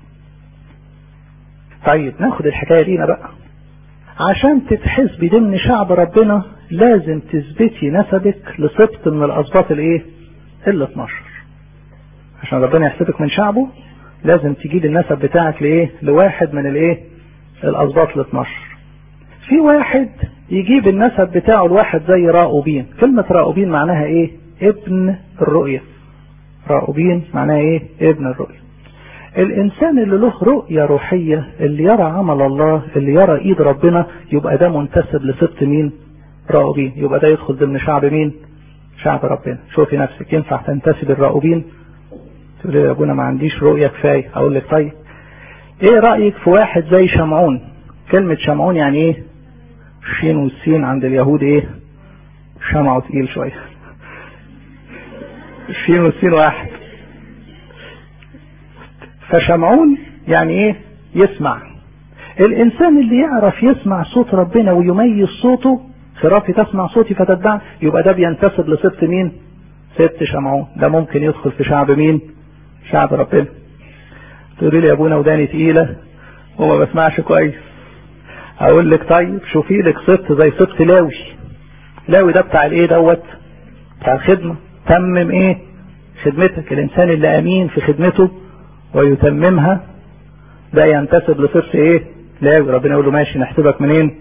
طيب ناخد الحكاية دينا بقى. عشان تتحسبي ضمن شعب ربنا لازم تثبتي نسبك لسبط من الاسباط الايه؟ ال 12. عشان ربنا يحسبك من شعبه لازم تجيب النسب بتاعك لايه؟ لواحد من الايه؟ الاسباط ال 12. في واحد يجيب النسب بتاعه لواحد زي راؤوبين. كلمة راؤوبين معناها ايه؟ ابن الرؤية. راؤوبين معناها ايه؟ ابن الرؤية. الانسان اللي له رؤية روحية، اللي يرى عمل الله، اللي يرى ايد ربنا، يبقى ده منتسب لسبط مين؟ راؤوبين. يبقى ده يدخل ضمن شعب مين؟ شعب ربنا. شوفي نفسك ينفع تنتسب الراؤوبين؟ تقول لي يا ابونا ما عنديش رؤية كفاية. اقول لك طيب ايه رأيك في واحد زي شمعون؟ كلمة شمعون يعني ايه؟ الشين والسين عند اليهود ايه؟ شمعوا تقيل شوية. الشين والسين واحد. فشمعون يعني ايه؟ يسمع. الانسان اللي يعرف يسمع صوت ربنا ويميز صوته، خرافي تسمع صوتي فتتبع، يبقى ده بينتسب لسبط مين؟ سبط شمعون. ده ممكن يدخل في شعب مين؟ شعب ربنا. تقولي لي يا ابونا وداني تقيلة وما بسمعش كويس. اقول لك طيب شوفي لك سبط زي سبط لاوي. لاوي ده بتاع الايه دوت؟ بتاع الخدمة. تمم ايه؟ خدمتك. الانسان اللي امين في خدمته ويتممها ده ينتسب لسبط ايه؟ لاوي. ربنا يقول له ماشي نحسبك منين؟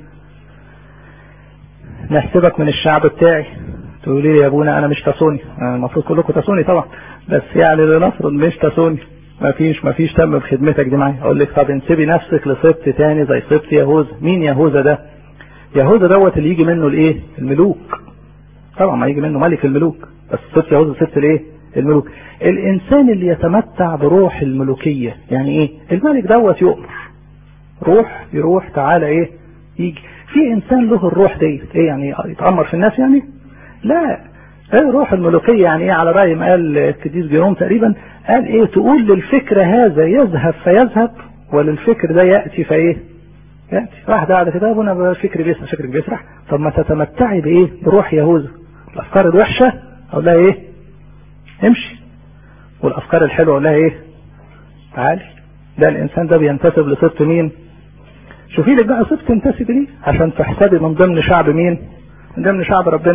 نحسبك من الشعب بتاعي. تقولي لي يا ابونا انا مش تاسوني. المفروض كلكم تاسوني طبعا، بس يعني لنفرض مش تاسوني، مفيش تم بخدمتك دي معايا. اقول لك طب انسبي نفسك لسبط تاني زي سبط يهوذا. مين يهوذا ده؟ يهوذا دوت اللي يجي منه الايه؟ الملوك. طبعا ما يجي منه ملك الملوك، بس سبط يهوذا سبط الايه؟ الملوك. الانسان اللي يتمتع بروح الملوكية. يعني ايه؟ الملك دوت يؤمر روح يروح تعالى ايه؟ يجي. في انسان له الروح ديت ايه؟ يعني يتأمر في الناس يعني؟ لا. ايه روح الملوكية يعني ايه؟ على رأي ما قال القديس جيروم تقريبا، قال ايه؟ تقول للفكر هذا يذهب فيذهب وللفكر ده يأتي فايه؟ يأتي. واحد قاعدة كده ابونا فكري بيسرح فكرك بيسرح. طب ما تتمتعي بايه؟ بروح يهوذا. الافكار الوحشة اقول لها ايه؟ امشي. والافكار الحلوة اقول لها ايه؟ تعالي. ده الانسان ده بينتسب لسبط مين؟ شوفي لك بقى سبط تنتسب ليه عشان تحسبي من ضمن شعب مين؟ من ضمن شعب ربنا.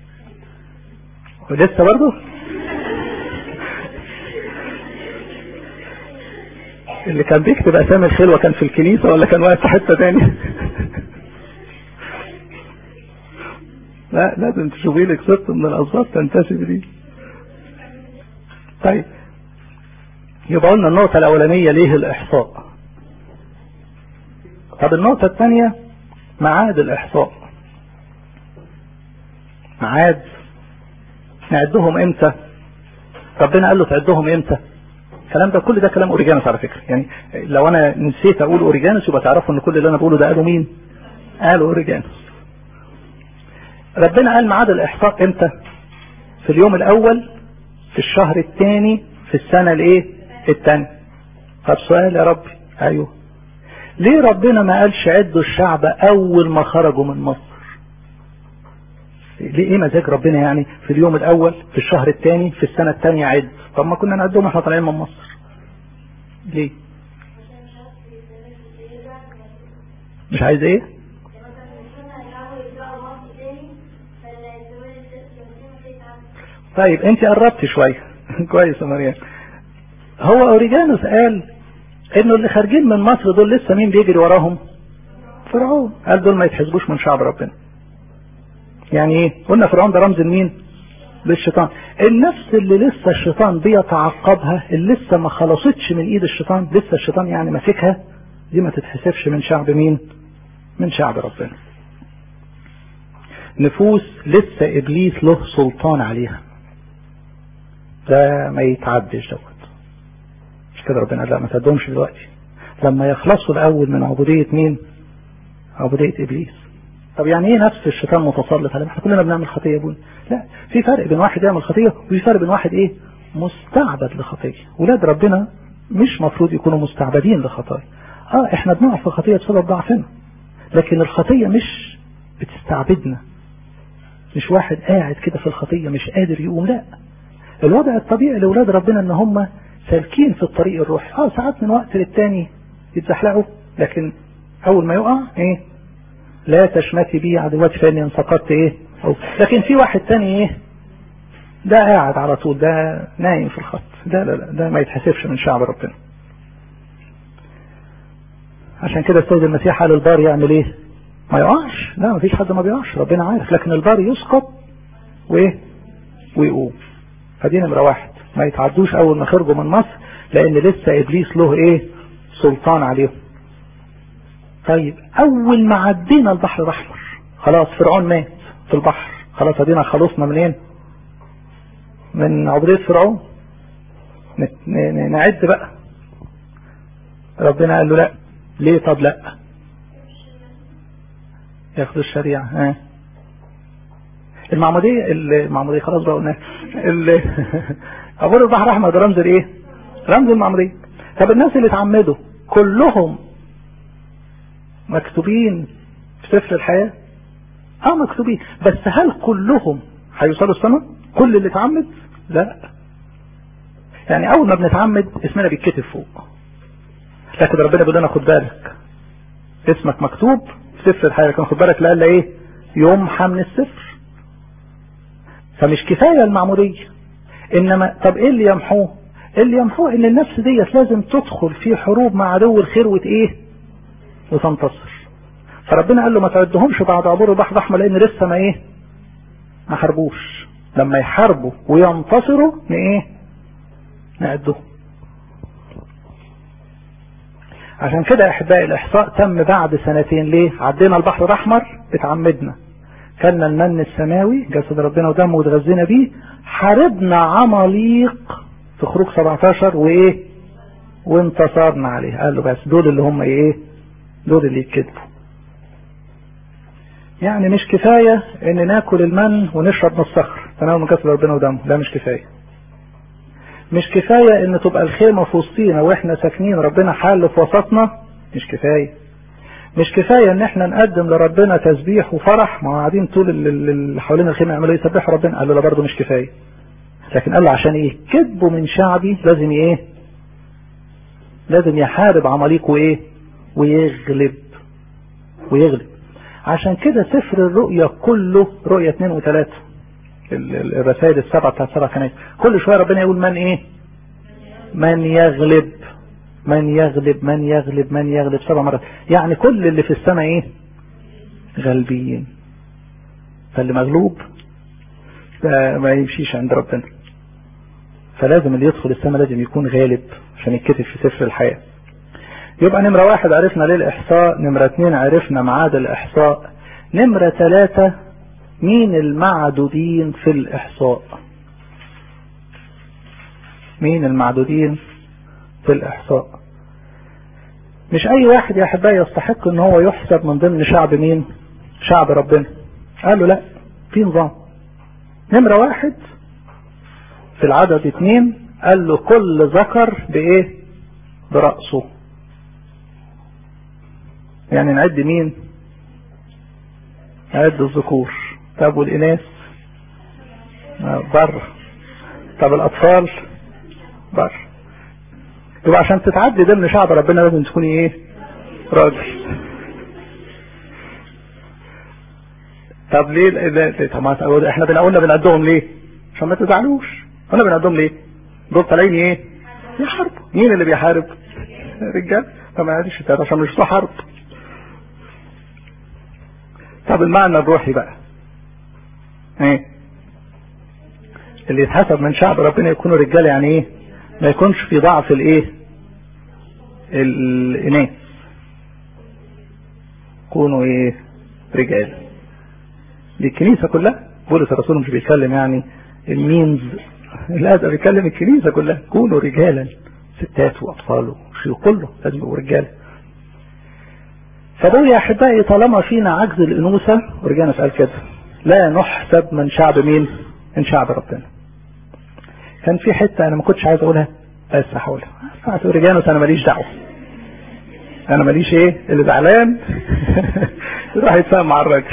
ولسه برضه اللي كان بيكتب اسامي الخلوة كان في الكنيسة ولا كان واقف في حتة تاني؟ لا لازم تشوفي لك سبط من الاسباط تنتسب ليه. طيب يبقى قلنا النقطة الاولانية ليه الاحصاء. طب النقطة الثانية معاد الاحصاء. معاد نعدهم امتى؟ ربنا قال له تعدهم امتى؟ الكلام ده كل ده كلام اوريجانوس على فكرة. يعني لو انا نسيت اقول اوريجانوس يبقى تعرفوا ان كل اللي انا بقوله ده قاله مين؟ قاله اوريجانوس. ربنا قال معاد الاحصاء امتى؟ في اليوم الاول في الشهر الثاني في السنة الايه؟ الثانية. طب سؤال يا ربي. ايوه ليه ربنا ما قالش عدوا الشعب اول ما خرجوا من مصر؟ ليه ايه مزاج ربنا يعني في اليوم الاول في الشهر الثاني في السنة الثانية عد؟ طب ما كنا نعدهم احنا طالعين من مصر. ليه؟ مش عايز ايه؟ طيب انت قربت شوية. كويس يا مريم. هو اوريجانوس قال انه اللي خارجين من مصر دول لسه مين بيجري وراهم؟ فرعون. قال دول ما يتحسبوش من شعب ربنا. يعني ايه؟ قلنا فرعون ده رمز لمين؟ للشيطان. النفس اللي لسه الشيطان بيتعقبها، اللي لسه ما خلصتش من ايد الشيطان، لسه الشيطان يعني ماسكها، دي ما تتحسبش من شعب مين؟ من شعب ربنا. نفوس لسه ابليس له سلطان عليها. ده ما يتعدش دوت. مش كده ربنا قال لا ما تعدهمش دلوقتي، لما يخلصوا الاول من عبودية مين؟ عبودية ابليس. طب يعني ايه نفس الشيطان متسلط علينا؟ احنا كلنا بنعمل خطية يا ابونا. لا، في فرق بين واحد يعمل خطية وفي فرق بين واحد ايه؟ مستعبد لخطية. ولاد ربنا مش مفروض يكونوا مستعبدين لخطايا. احنا بنقع في خطية بسبب ضعفنا، لكن الخطية مش بتستعبدنا. مش واحد قاعد كده في الخطية مش قادر يقوم، لا. الوضع الطبيعي لأولاد ربنا ان هم سالكين في الطريق الروحي. ساعات من وقت للتاني يتزحلقوا، لكن اول ما يقع ايه؟ لا تشمتي بي عدواتي فاني انسقطت ايه؟ لكن في واحد تاني ايه؟ ده قاعد على طول، ده نايم في الخط، ده لا لا، ده ما يتحسبش من شعب ربنا. عشان كده السيد المسيح قال البار يعمل ايه؟ ما يقعش. لا، ما فيش حد ما بيقعش، ربنا عارف، لكن البار يسقط وايه؟ ويقوم. فدي نمرة واحد، ما يتعدوش اول ما خرجوا من مصر، لان لسه ابليس له ايه؟ سلطان عليهم. طيب اول ما عدينا البحر الاحمر، خلاص فرعون مات في البحر، خلاص ادينا خلصنا منين؟ من عبودية فرعون. نعد بقى. ربنا قال له لا. ليه؟ طب لا، ياخدوا الشريعة. المعمودية خلاص بقى قلنا. عبور البحر الاحمر ده رمز الايه؟ رمز المعمودية. طب الناس اللي اتعمدوا كلهم مكتوبين في سفر الحياة؟ مكتوبين، بس هل كلهم هيوصلوا السماء؟ كل اللي اتعمد؟ لا. يعني اول ما بنتعمد اسمنا بيتكتب فوق، لكن ربنا بيقول لنا خد بالك اسمك مكتوب في سفر الحياة، لكن خد بالك لا ايه؟ يمحى من السفر. فمش كفاية المعمودية. انما طب ايه اللي يمحوه؟ اللي يمحوه ان النفس ديت لازم تدخل في حروب مع عدو الخير وتنتصر. فربنا قال له ما تعدهمش بعد عبور البحر الاحمر، لان لسه ما حاربوش. لما يحاربوا وينتصروا نعدهم. عشان كده يا احبائي الاحصاء تم بعد 2 سنين. ليه؟ عدينا البحر الاحمر، اتعمدنا، كلنا المن السماوي جسد ربنا ودمه وتغذينا بيه، حاربنا عماليق في خروج 17 وانتصرنا عليه. قال له بس دول اللي هم دول اللي يتكتبوا. يعني مش كفاية ان ناكل المن ونشرب من الصخر تناول من جسد ربنا ودمه، لا مش كفاية. مش كفاية ان تبقى الخيمة في وسطينا واحنا ساكنين ربنا حال في وسطنا، مش كفاية. مش كفاية ان احنا نقدم لربنا تسبيح وفرح، ما قاعدين طول اللي حوالين الخيمة يعملوا يسبحوا ربنا. قال له لا برضه مش كفاية. لكن قال له عشان كذبوا من شعبي لازم لازم يحارب عماليق ويغلب. عشان كده سفر الرؤيا كله، رؤيا 2 و3، الرسائل السبعة بتاعت 7 كنائس، كل شوية ربنا يقول من يغلب من يغلب من يغلب من يغلب 7 مرات. يعني كل اللي في السماء غالبين. فاللي مغلوب ده ما يمشيش عند ربنا. فلازم اللي يدخل السماء لازم يكون غالب عشان يتكتب في سفر الحياة. يبقى نمرة 1 عرفنا ليه الإحصاء، نمرة 2 عرفنا ميعاد الإحصاء، نمرة 3 مين المعدودين في الإحصاء. مين المعدودين في الإحصاء؟ مش أي واحد يا أحبائي يستحق إن هو يحسب من ضمن شعب مين؟ شعب ربنا. قال له لا، في نظام. نمرة 1 في العدد 2 قال له كل ذكر برأسه. يعني نعد مين؟ نعد الذكور. طب والإناث؟ بره. طب الأطفال؟ بره. يبقى عشان تتعدي ضمن شعب ربنا لازم تكوني راجل. طب ليه؟ طب احنا قلنا بنعدهم ليه؟ عشان ما تزعلوش. قلنا بنعدهم ليه؟ دول طالعين يحاربوا. مين اللي بيحارب؟ رجال. فما عادش عشان مش حرب. طب المعنى الروحي بقى اللي يتحسب من شعب ربنا يكونوا رجال، يعني ما يكونش في ضعف الاناث، يكونوا رجال. دي الكنيسة كلها. بولس الرسول مش بيتكلم يعني المينز لا ده بيكلم الكنيسة كلها، كونوا رجالا، ستات واطفال وشيوخ، كله لازم يبقوا رجاله. فبقول يا احبائي طالما فينا عجز الانوثه، ورجعنا قال كده، لا نحسب من شعب مين؟ من شعب ربنا. كان في حته انا ما كنتش عايز اقولها بس هقولها. رجعنا انا ماليش دعوه، انا ماليش ايه، اللي زعلان راح يتفاهم مع الراجل.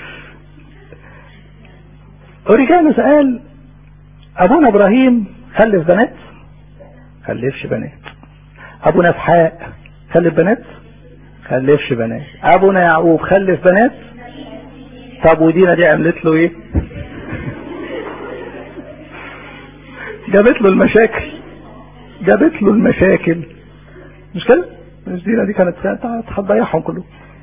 اوريجانوس قال ابونا ابراهيم خلف بنات؟ خلفش بنات. ابونا اسحاق خلف بنات؟ خلفش بنات. ابونا يعقوب خلف بنات؟ طب ودينا دي عملت له ايه؟ جابت له المشاكل، جابت له المشاكل، مش كده؟ مش دينا دي كانت هتضيعهم كلهم.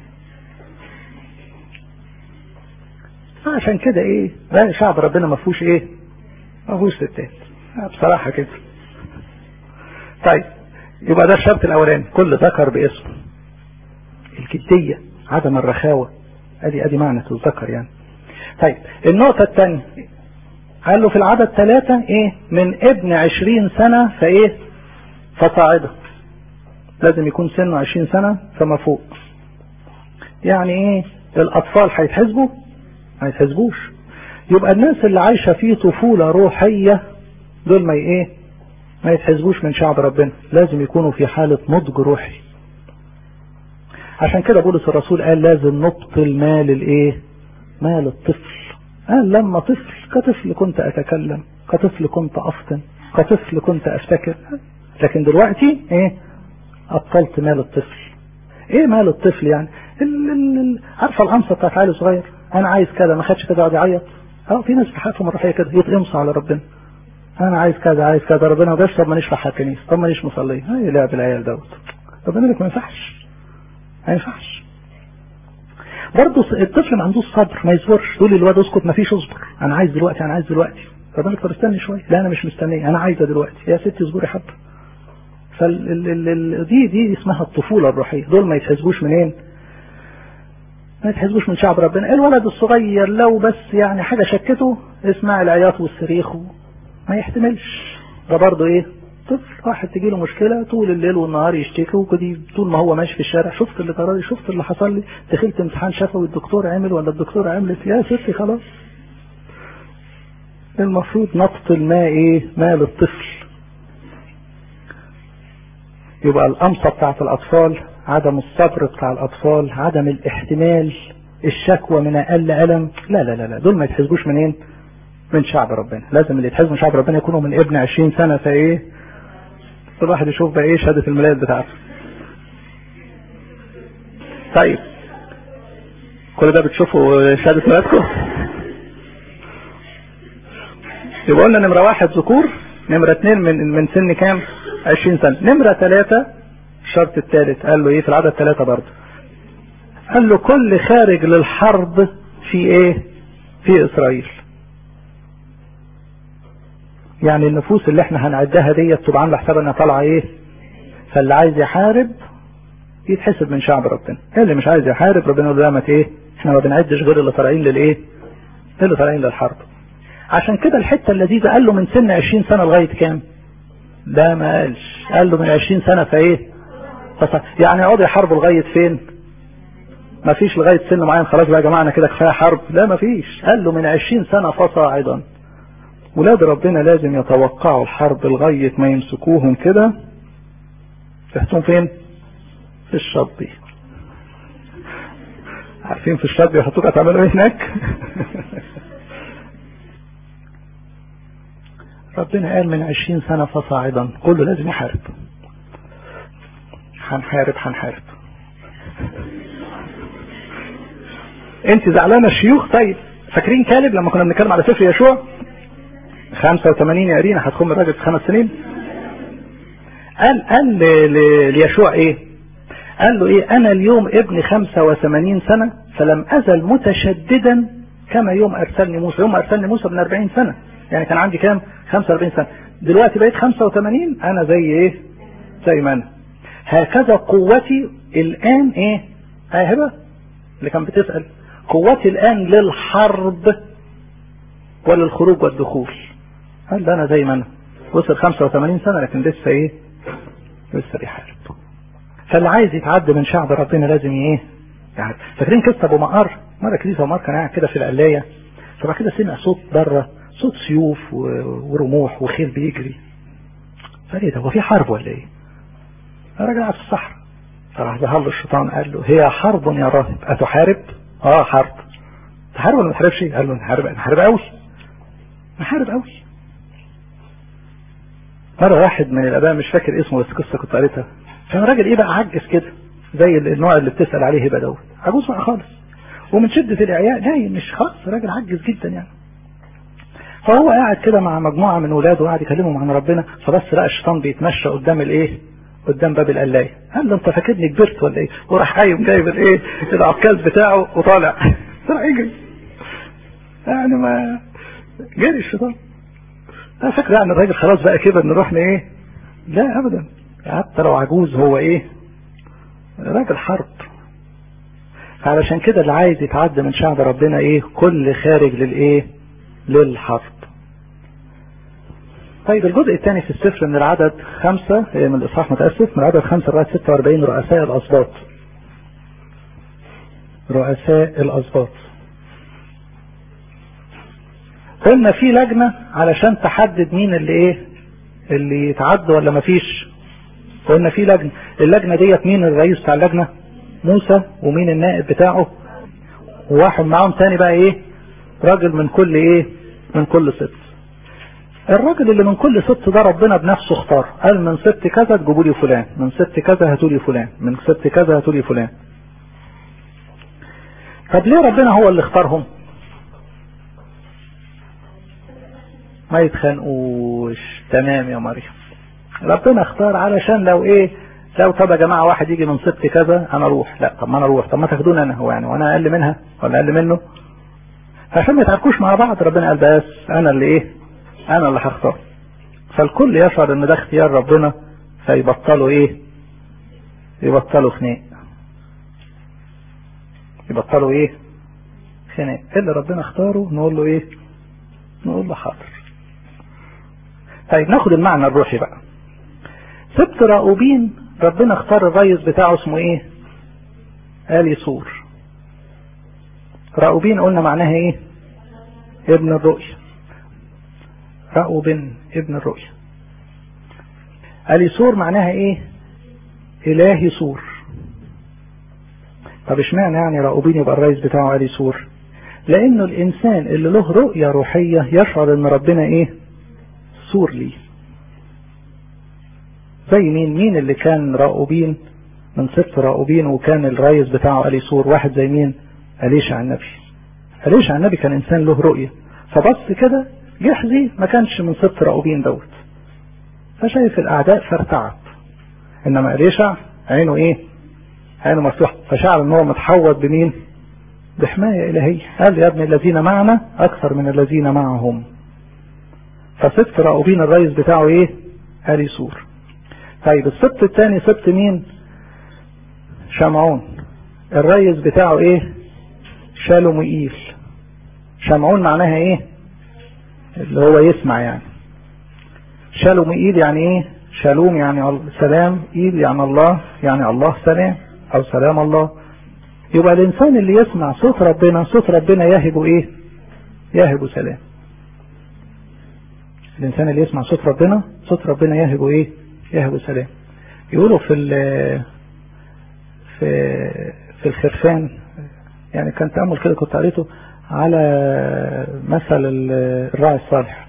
عشان كده ايه، لا شعب ربنا ما فيهوش ايه، ما فيهوش ستات بصراحه كده. طيب يبقى ده الشرط الاولاني، كل ذكر باسمه. الجديه، عدم الرخاوه، ادي معنى الذكر يعني. طيب النقطه الثانيه قال له في العدد 3 ايه، من ابن 20 سنه فايه فصاعدا، لازم يكون سنه 20 سنه فما فوق. يعني ايه، الاطفال هيتحسبوا؟ ما يتحسبوش. يبقى الناس اللي عايشه في طفوله روحيه دول ما ايه، ما يتحسبوش من شعب ربنا، لازم يكونوا في حاله نضج روحي. عشان كده بولس الرسول قال لازم نبطل مال الايه، مال الطفل. قال لما طفل، كطفل كنت اتكلم، كطفل كنت افطن، كطفل كنت افتكر، لكن دلوقتي ايه، ابطلت مال الطفل. ايه مال الطفل يعني؟ عارفه القمصه بتاعت عيل صغير، انا عايز كذا، ما خدش كذا يقعد يعيط. في ناس في حياتهم الروحيه كده يتقمصوا على ربنا، انا عايز كذا عايز كذا، ربنا بس طب مانيش رايح الكنيسه، طب مانيش مصلي. هاي لعب العيال دوت، ربنا لك ما ينفعش، ما ينفعش. برضه الطفل ما عندوش صبر، ما يصبرش، تقول الواد اسكت، ما فيش اصبر، انا عايز دلوقتي، انا عايز دلوقتي. ربنا طب استني شويه، لا انا مش مستنيه، انا عايزه دلوقتي. يا ستي اصبري حبه. دي اسمها الطفوله الروحيه، دول ما يتحسبوش منين؟ ما يتحسبوش من شعب ربنا. الولد الصغير لو بس يعني حاجه شكته، اسمع العياط والصريخ، ما يحتملش. ده برضه ايه، طفل واحد تجي له مشكله طول الليل والنهار يشتكي، وكدي طول ما هو ماشي في الشارع، شفت اللي جرالي، شفت اللي حصل لي، دخلت امتحان شفوي الدكتور عمل ولا الدكتوره عملت، يا ستي خلاص. المفروض نبطل ما ايه، مال الطفل. يبقى القمصه بتاعت الاطفال، عدم الصبر بتاع الاطفال، عدم الاحتمال، الشكوى من اقل الم، لا لا لا لا، دول ما يتحسبوش منين؟ من شعب ربنا. لازم اللي يتحسبوا من شعب ربنا يكونوا من ابن 20 سنه فايه. الواحد يشوف بقى ايه شهاده الميلاد بتاعته. طيب كل ده بتشوفوا شهاده ميلادكم؟ يبقى قلنا نمره 1 ذكور، نمره 2 من سن كام؟ 20 سنه. نمره 3 الشرط الثالث قال له ايه في العدد 3 برضه؟ قال له كل خارج للحرب في ايه؟ في اسرائيل. يعني النفوس اللي احنا هنعدها ديت تبقى عامله حساب انها طالعه ايه؟ فاللي عايز يحارب يتحسب من شعب ربنا، اللي مش عايز يحارب ربنا يقول له لا، ايه، احنا ما بنعدش غير اللي طالعين للايه؟ اللي طالعين للحرب. عشان كده الحته اللذيذه قال له من سن 20 سنه لغايه كام؟ لا ما قالش، قال له من 20 سنه فايه؟ يعني يقعدوا يحاربوا لغايه فين؟ ما فيش لغايه سن معين خلاص بقى يا جماعه انا كده كفايه حرب، لا ما فيش. قال له من 20 سنه فصاعدا. ولاد ربنا لازم يتوقعوا الحرب لغايه ما يمسكوهم كده، تحتهم فين؟ في الشطبي. عارفين في الشطبي يحطوك هتعملوا ايه هناك؟ ربنا قال من 20 سنة فصاعدا كله لازم يحارب. هنحارب. انت زعلانة الشيوخ؟ طيب فاكرين كالب لما كنا بنتكلم على سفر يشوع 85 يا رينا هتكون الراجل في 5 سنين؟ قال ليشوع ايه؟ قال له ايه؟ انا اليوم ابن 85 سنة فلم ازل متشددا كما يوم ارسلني موسى. يوم ارسلني موسى من 40 سنة، يعني كان عندي كام؟ 45 سنة. دلوقتي بقيت 85، انا زي ايه؟ زي ما انا. هكذا قوتي الان ايه؟ هبه اللي كان بتسأل، قوتي الان للحرب وللخروج والدخول. قال ده انا زي ما انا وصل 85 سنة لكن لسه لسه بيحارب. فاللي عايز يتعدى من شعب ربنا لازم يعني فاكرين قصة ابو مقار؟ مرة كنيسة ومار كان قاعد كده في القلاية، فبعد كده سمع صوت بره، صوت سيوف ورموح وخيل بيجري. فقال ده هو في حرب ولا ايه؟ الراجل قاعد في الصحراء. فراح ظهر له الشيطان قال له هي حرب يا راهب اتحارب؟ حرب. تحارب ولا ما تحاربش؟ قال له نحارب قوي، نحارب قوي. مرة واحد من الاباء مش فاكر اسمه بس قصة كنت قريتها، كان راجل بقى عجز كده زي النوع اللي بتسأل عليه يبقى دوت، عجوز بقى خالص ومن شدة الإعياء نايم، مش خالص، راجل عجز جدا يعني. فهو قاعد كده مع مجموعة من ولاده وقاعد يكلمهم عن ربنا، فبس لقى الشيطان بيتمشى قدام قدام باب القلاية. قال له انت فاكرني كبرت ولا ايه؟ وراح قايم جايب العكاز بتاعه وطالع طلع يجري. يعني ما جري الشيطان. انا فاكر يعني الراجل خلاص بقى كبر نروح لا ابدا، حتى لو عجوز هو راجل حرب. علشان كده اللي عايز يتعدى من شعب ربنا كل خارج للحرب. طيب الجزء الثاني في السفر من العدد 5 من الإصحاح متأسف من العدد 5 لغاية 46 رؤساء الأسباط. رؤساء الأسباط قلنا في لجنة علشان تحدد مين اللي يتعد ولا مفيش. قلنا في لجنة، اللجنة ديت مين الرئيس بتاع اللجنة؟ موسى. ومين النائب بتاعه؟ وواحد معاهم تاني بقى راجل من كل من كل سبط. الراجل اللي من كل سبط ده ربنا بنفسه اختار، قال من سبط كذا تجيبوا لي فلان، من سبط كذا هاتوا لي فلان، من سبط كذا هاتوا لي فلان. طب ليه ربنا هو اللي اختارهم؟ ما يتخانقوش. تمام يا مريم، ربنا اختار علشان لو طب يا جماعه واحد يجي من سبط كذا انا اروح، لا طب ما انا اروح، طب ما تاخدوني انا، هو يعني وانا اقل منها ولا اقل منه؟ عشان ما يتعاركوش مع بعض ربنا قال بس انا اللي انا اللي هختار. فالكل يشعر ان ده اختيار ربنا، فيبطلوا يبطلوا خناق، يبطلوا خناق. اللي ربنا اختاره نقول له نقول له حاضر. طيب ناخد المعنى الروحي بقى. سبط راؤوبين ربنا اختار الرئيس بتاعه اسمه آلي سور. راؤوبين قلنا معناها ابن الرؤيا. راؤوبين ابن الرؤيا. آلي سور معناها إلهي سور. طب اشمعنى يعني راؤوبين يبقى الرئيس بتاعه آلي سور؟ لانه الانسان اللي له رؤية روحية يشعر ان ربنا سور ليه. زي مين اللي كان راؤوبين من سبط راؤوبين وكان الرئيس بتاعه آلي سور؟ واحد زي مين؟ أليشع النبي. أليشع النبي كان انسان له رؤية، فبص كده جحزي ما كانش من سبط راؤوبين دوت، فشايف الاعداء فارتعب. انما أليشع عينه عينه مفتوحة، فشعر ان هو متحوط بمين؟ بحماية إلهية. قال يا ابن الذين معنا أكثر من الذين معهم. فسبط راؤوبين الرئيس بتاعه آلي سور. طيب السبط الثاني سبط مين؟ شمعون. الرئيس بتاعه شالوميئيل. شمعون معناها اللي هو يسمع يعني. شالوميئيل يعني شالوم يعني سلام، إيل يعني الله، يعني الله سلام أو سلام الله. يبقى الإنسان اللي يسمع صوت ربنا يهب يهب سلام. الإنسان اللي يسمع صوت ربنا يهب يهب سلام. يقولوا في الخرفان، يعني كان تأمل كده كنت قريته على مثل الراعي الصالح.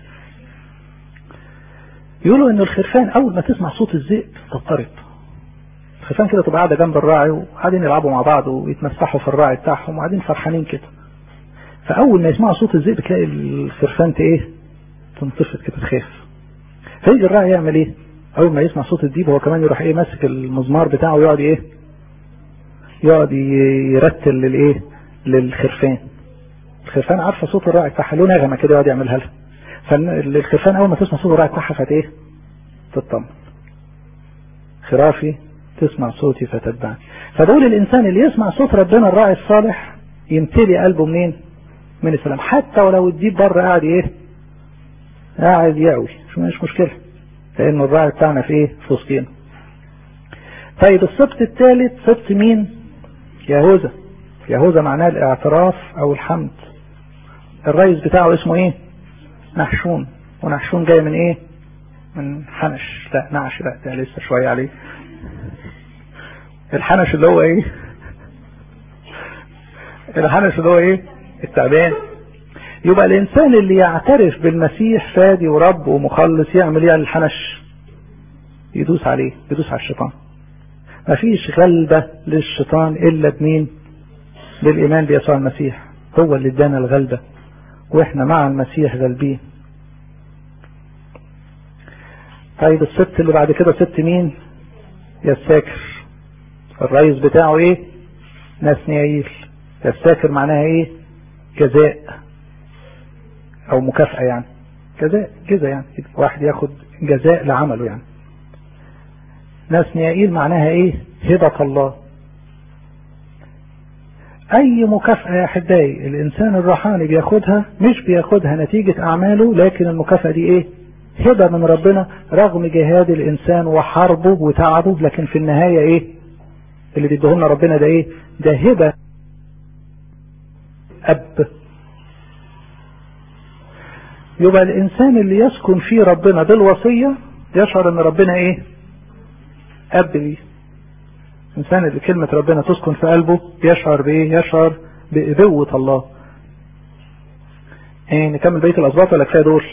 يقولوا ان الخرفان اول ما تسمع صوت الذئب تضطرب. الخرفان كده تبقى قاعده جنب الراعي وقاعدين يلعبوا مع بعض ويتمسحوا في الراعي بتاعهم وقاعدين فرحانين كده، فاول ما يسمعوا صوت الذئب تلاقي الخرفان تنطفت كده تخاف. فيجي الراعي يعمل اول ما يسمع صوت الديب هو كمان يروح ماسك المزمار بتاعه ويقعد يقعد يرتل للخرفان. الخرفان عارفه صوت الراعي بتاعها له نغمه كده يقعد يعملها لها، فالخرفان اول ما تسمع صوت الراعي بتاعها تطمن. خرافي تسمع صوتي فتتبعني. فدول الانسان اللي يسمع صوت ربنا الراعي الصالح يمتلي قلبه منين؟ من السلام. حتى ولو الديب بره قاعد قاعد يعوي مش مشكلة، لأن الراعي بتاعنا في ايه؟ في وسطينا. طيب السبت الثالث سبت مين؟ يهوذا. يهوذا معناه الاعتراف او الحمد. الرئيس بتاعه اسمه ايه؟ نحشون. ونحشون جاي من ايه؟ من حنش، لا نعش، لا ده لسه شوية عليه. الحنش اللي هو ايه؟ الحنش اللي هو ايه؟ التعبان. يبقى الانسان اللي يعترف بالمسيح فادي ورب ومخلص يعمل ايه على الحنش؟ يدوس عليه، يدوس على الشيطان. مفيش غلبة للشيطان الا بمين؟ بالايمان بيسوع المسيح، هو اللي ادانا الغلبة، واحنا مع المسيح غالبين. طيب السبت اللي بعد كده سبت مين؟ يساكر. الرئيس بتاعه ايه؟ ناثنيائيل. يساكر معناها ايه؟ جزاء او مكافأة، يعني جزاء يعني واحد ياخد جزاء لعمله يعني. ناثنيائيل معناها ايه؟ هبة الله. اي مكافأة يا احبائي الانسان الروحاني بياخدها مش بياخدها نتيجة اعماله، لكن المكافأة دي ايه؟ هبة من ربنا، رغم جهاد الانسان وحربه وتعبه، لكن في النهاية ايه اللي بيديهولنا ربنا؟ ده ايه؟ ده هبة اب. يبقى الانسان اللي يسكن فيه ربنا بالوصية يشعر ان ربنا ايه؟ اب ليه. الانسان اللي كلمة ربنا تسكن في قلبه يشعر بايه؟ يشعر بابوة الله. ايه نكمل بقية الاسباط ولا كفاية دول؟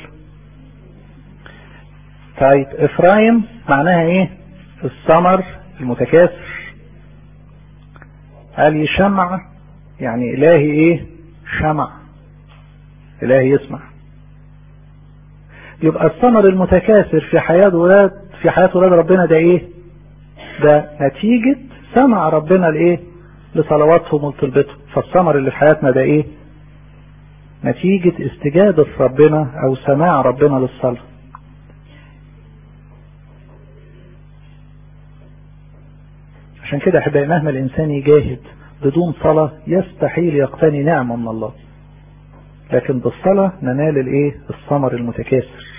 طيب افرايم معناها ايه؟ الثمر المتكاثر. قال يشمع يعني الهي ايه؟ شمع، الهي يسمع. يبقى الثمر المتكاثر في حياة ولاد ربنا ده ايه؟ ده نتيجة سمع ربنا لايه؟ لصلواتهم وطلبتهم. فالثمر اللي في حياتنا ده ايه؟ نتيجة استجابة ربنا او سماع ربنا للصلاة. عشان كده احبائي مهما الانسان يجاهد بدون صلاة يستحيل يقتني نعمة من الله، لكن بالصلاة ننال الايه؟ الثمر المتكاثر.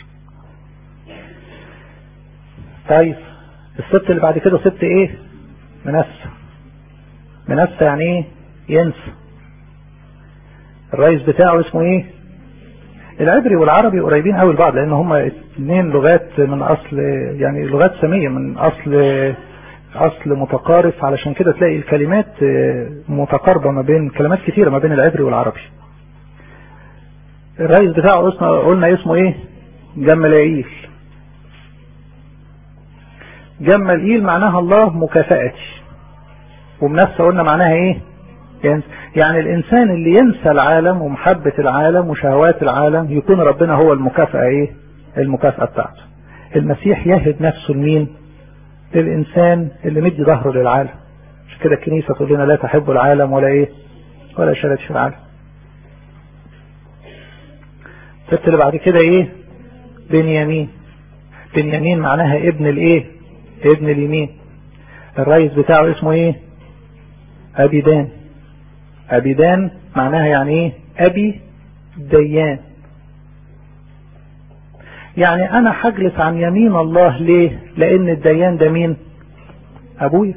طيب السبت اللي بعد كده سبت ايه؟ منسى. منسى يعني ايه؟ ينسى. الرئيس بتاعه اسمه ايه؟ العبري والعربي قريبين قوي لبعض، لان هما اتنين لغات من اصل، يعني لغات سامية من اصل متقارب، علشان كده تلاقي الكلمات متقاربة ما بين كلمات كثيرة ما بين العبري والعربي. الرئيس بتاعه قلنا اسمه ايه؟ جمالائيل. جمالائيل معناها الله مكافأتي، ومنسى قلنا معناها ايه؟ يعني الانسان اللي ينسى العالم ومحبة العالم وشهوات العالم يكون ربنا هو المكافأة ايه؟ المكافأة بتاعته. المسيح يهب نفسه لمين؟ للإنسان اللي مدي ظهره للعالم. مش كده الكنيسة تقول لنا لا تحب العالم ولا ايه؟ ولا شرط في العالم. السبت اللي بعد كده ايه؟ بنيامين. بنيامين معناها ابن الايه؟ ابن اليمين. الرئيس بتاعه اسمه ايه؟ أبيدان. أبيدان معناها يعني ايه؟ أبي ديان. يعني انا حجلس عن يمين الله ليه؟ لان الديان ده مين؟ ابويا.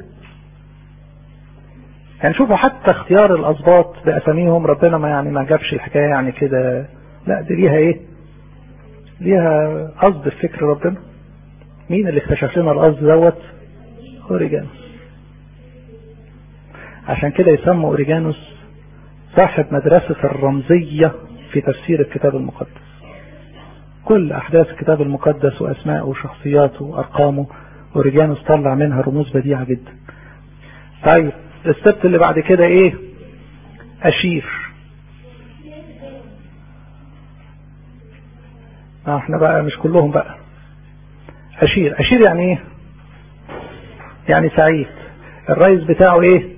يعني شوفوا حتى اختيار الاسباط باساميهم ربنا ما جابش الحكاية يعني كده، لا دي ليها ايه؟ ليها قصد في فكر ربنا. مين اللي اكتشف لنا القصد دوت؟ اوريجانوس. عشان كده يسمى اوريجانوس صاحب مدرسة الرمزية في تفسير الكتاب المقدس. كل احداث الكتاب المقدس واسماءه وشخصياته وارقامه اوريجانوس طلع منها رموز بديعة جدا. طيب السبت اللي بعد كده ايه؟ اشير. احنا بقى مش كلهم بقى. اشير يعني ايه؟ يعني سعيد. الرئيس بتاعه ايه؟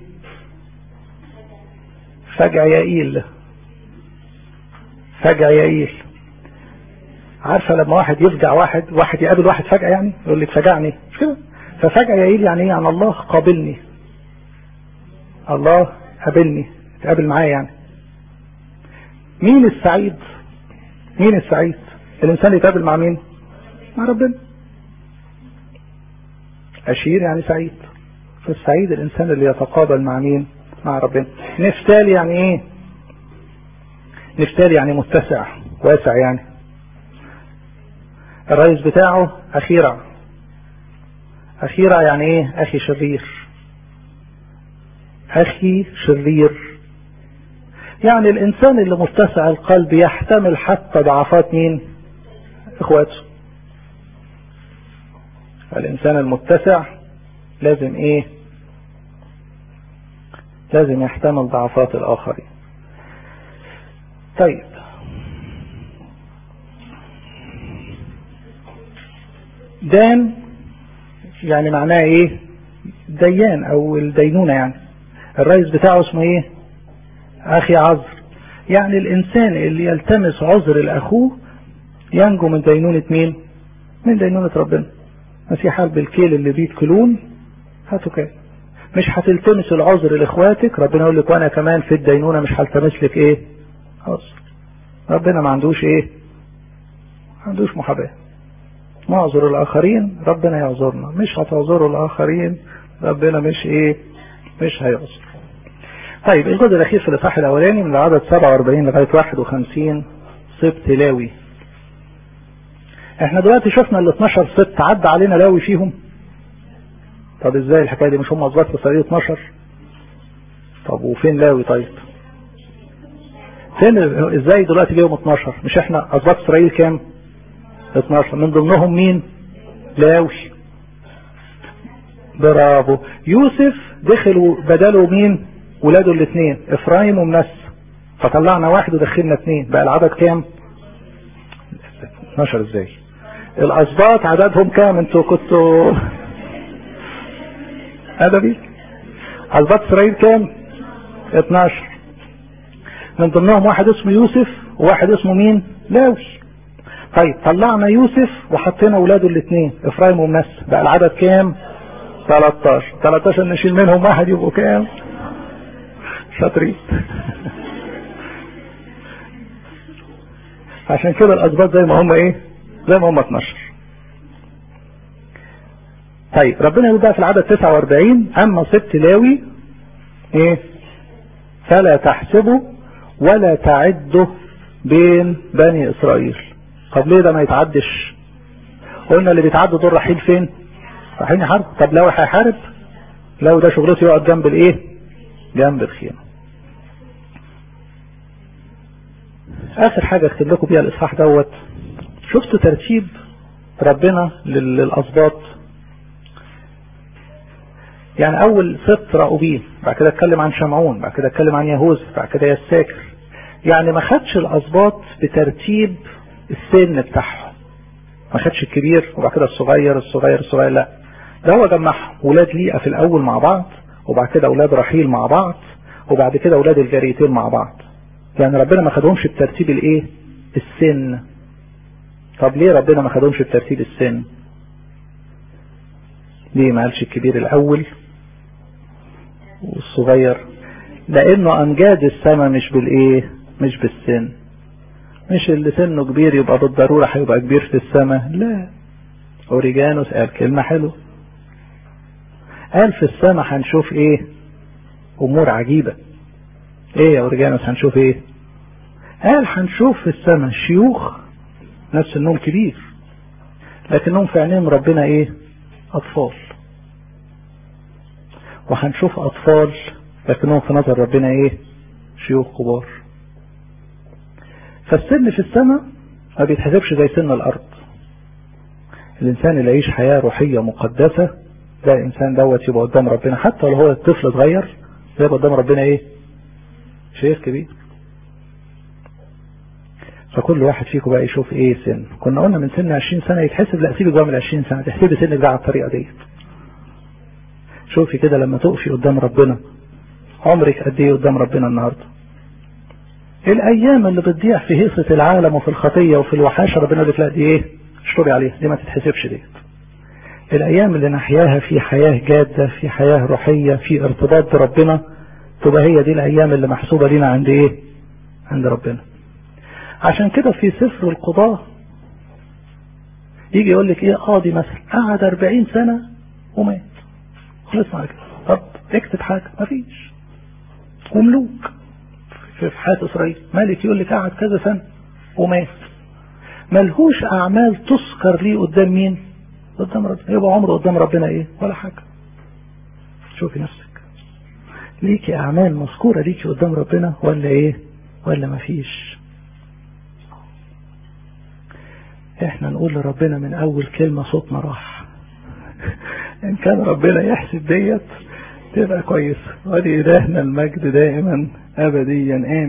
فجعيائيل. فجعيائيل. عارفة لما واحد يفجع واحد يقابل واحد فجأة، يعني يقول لك فجعني، مش كده؟ ففجعيائيل يعني ايه؟ يعني الله قابلني، الله قابلني، تقابل معايا يعني. مين السعيد؟ مين السعيد؟ الانسان يتقابل مع مين؟ مع ربنا. أشير يعني سعيد، فالسعيد الانسان اللي يتقابل مع مين؟ مع ربنا. نفتالي يعني ايه؟ نفتالي يعني متسع واسع، يعني الرئيس بتاعه أخيرا. أخيرا يعني ايه؟ اخي شرير. اخي شرير يعني الانسان اللي متسع القلب يحتمل حتى ضعفات مين؟ اخواته. الانسان المتسع لازم ايه؟ لازم يحتمل ضعفات الاخرين. طيب دان يعني معناه ايه؟ ديان او الدينونة. يعني الرئيس بتاعه اسمه ايه؟ اخي عذر. يعني الانسان اللي يلتمس عذر لاخوه ينجو من دينونة مين؟ من دينونة ربنا. مسيح قال بالكيل اللي بيتكلون هاتوا كيل. مش هتلتمس العذر لاخواتك، ربنا يقول لك وانا كمان في الدينونة مش هلتمس لك ايه؟ عذر. ربنا ما عندوش ايه؟ ما عندوش محاباة. نعذر الاخرين ربنا يعذرنا، مش هتعذروا الاخرين ربنا مش ايه؟ مش هيعذر. طيب الجزء الاخير في الاصحاح الاولاني من العدد 47 لغايه 51 سبط لاوي. احنا دلوقتي شفنا ال 12 سبط عدى علينا لاوي فيهم. طب ازاي الحكايه دي؟ مش هم اسباط اسرائيل 12؟ طب وفين لاوي؟ طيب فين ازاي دلوقتي ليهم 12؟ مش احنا اسباط اسرائيل كام؟ 12 من ضمنهم مين؟ لاوي. برافو. يوسف دخلوا بداله مين؟ ولاده الاثنين افرايم ومنسى، فطلعنا واحد ودخلنا اثنين، بقى العدد كام؟ 12. ازاي الاسباط عددهم كام؟ انتوا كنتوا ادبي. اسباط اسرائيل كام؟ 12. من ضمنهم واحد اسمه يوسف وواحد اسمه مين؟ لاوي. طيب طلعنا يوسف وحطينا ولاده الاثنين افرايم ومنسى، بقى العدد كام؟ 13. 13 نشيل منهم واحد يبقوا كام؟ شاطرين. عشان كده الاسباط زي ما هم ايه؟ زي ما هم 12. طيب ربنا يقول بقى في العدد 49 اما سبط لاوي ايه؟ فلا تحسبه ولا تعده بين بني اسرائيل. طب ليه ده ما يتعدش؟ قلنا اللي بيتعدوا دول رايحين فين؟ رايحين يحارب. طب لو هيحارب، لو ده شغلته يقعد جنب الايه؟ جنب الخيمه. اخر حاجه اكتب لكم بيها الاصحاح دوت. شفتوا ترتيب ربنا للاسباط؟ يعني اول سبط راؤوبين، بعد كده اتكلم عن شمعون، بعد كده اتكلم عن يهوذا، بعد كده يساكر. يعني ما خدش الاسباط بترتيب السن بتاعهم، ما خدش الكبير وبعد كده الصغير الصغير الصغير، لا ده هو جمعهم. ولاد ليئة في الاول مع بعض، وبعد كده اولاد رحيل مع بعض، وبعد كده اولاد الجاريتين مع بعض. يعني ربنا ما خدهمش بترتيب الايه؟ السن. طب ليه ربنا ما خدهمش بترتيب السن؟ ليه ما قالش الكبير الاول والصغير؟ لانه امجاد السماء مش بالايه؟ مش بالسن. مش اللي سنه كبير يبقى بالضرورة هيبقى كبير في السماء، لا. اوريجانوس قال كلمة حلوة، قال في السماء هنشوف ايه؟ امور عجيبة. ايه يا اوريجانوس هنشوف ايه؟ قال هنشوف في السماء شيوخ ناس سنهم كبير لكنهم في عينيهم ربنا ايه؟ اطفال. وهنشوف اطفال لكنهم في نظر ربنا ايه؟ شيوخ كبار. فالسن في السماء ما بيتحسبش زي سن الارض. الانسان اللي يعيش حياة روحية مقدسة ده الانسان دوت يبقى قدام ربنا، حتى لو هو الطفل صغير يبقى قدام ربنا ايه؟ شيخ كبير. فكل واحد فيكم بقى يشوف ايه سن. كنا قلنا من سن 20 سنة يتحسب، لا سيبك بقى من 20 سنة، تحسبي سنك ده على الطريقة ديت. شوفي كده لما تقفي قدام ربنا عمرك قد ايه قدام ربنا النهارده. الايام اللي بتضيع في هيصة العالم وفي الخطية وفي الوحاشة ربنا يقول لك لا دي ايه؟ اشطبي عليها، دي ما تتحسبش ديت. الايام اللي نحياها في حياة جادة، في حياة روحية، في ارتباط بربنا، تبقى هي دي الايام اللي محسوبة لنا عند ايه؟ عند ربنا. عشان كده في سفر القضاء يجي يقول لك ايه قاضي مثلا قعد 40 سنة ومات، خلصنا على كده. طب اكتب حاجة، مفيش. وملوك في حياة اسرائيل ملك يقول لك قعد كذا سنة ومات، ملهوش اعمال تذكر ليه قدام مين؟ قدام ربنا. يبقى عمره قدام ربنا ايه؟ ولا حاجة. شوفي نفسك، ليكي اعمال مذكورة ليكي قدام ربنا ولا ايه؟ ولا مفيش؟ احنا نقول لربنا من اول كلمة صوتنا راح. ان كان ربنا يحسب ديت تبقى كويس. ولإلهنا المجد دائما ابديا آمين.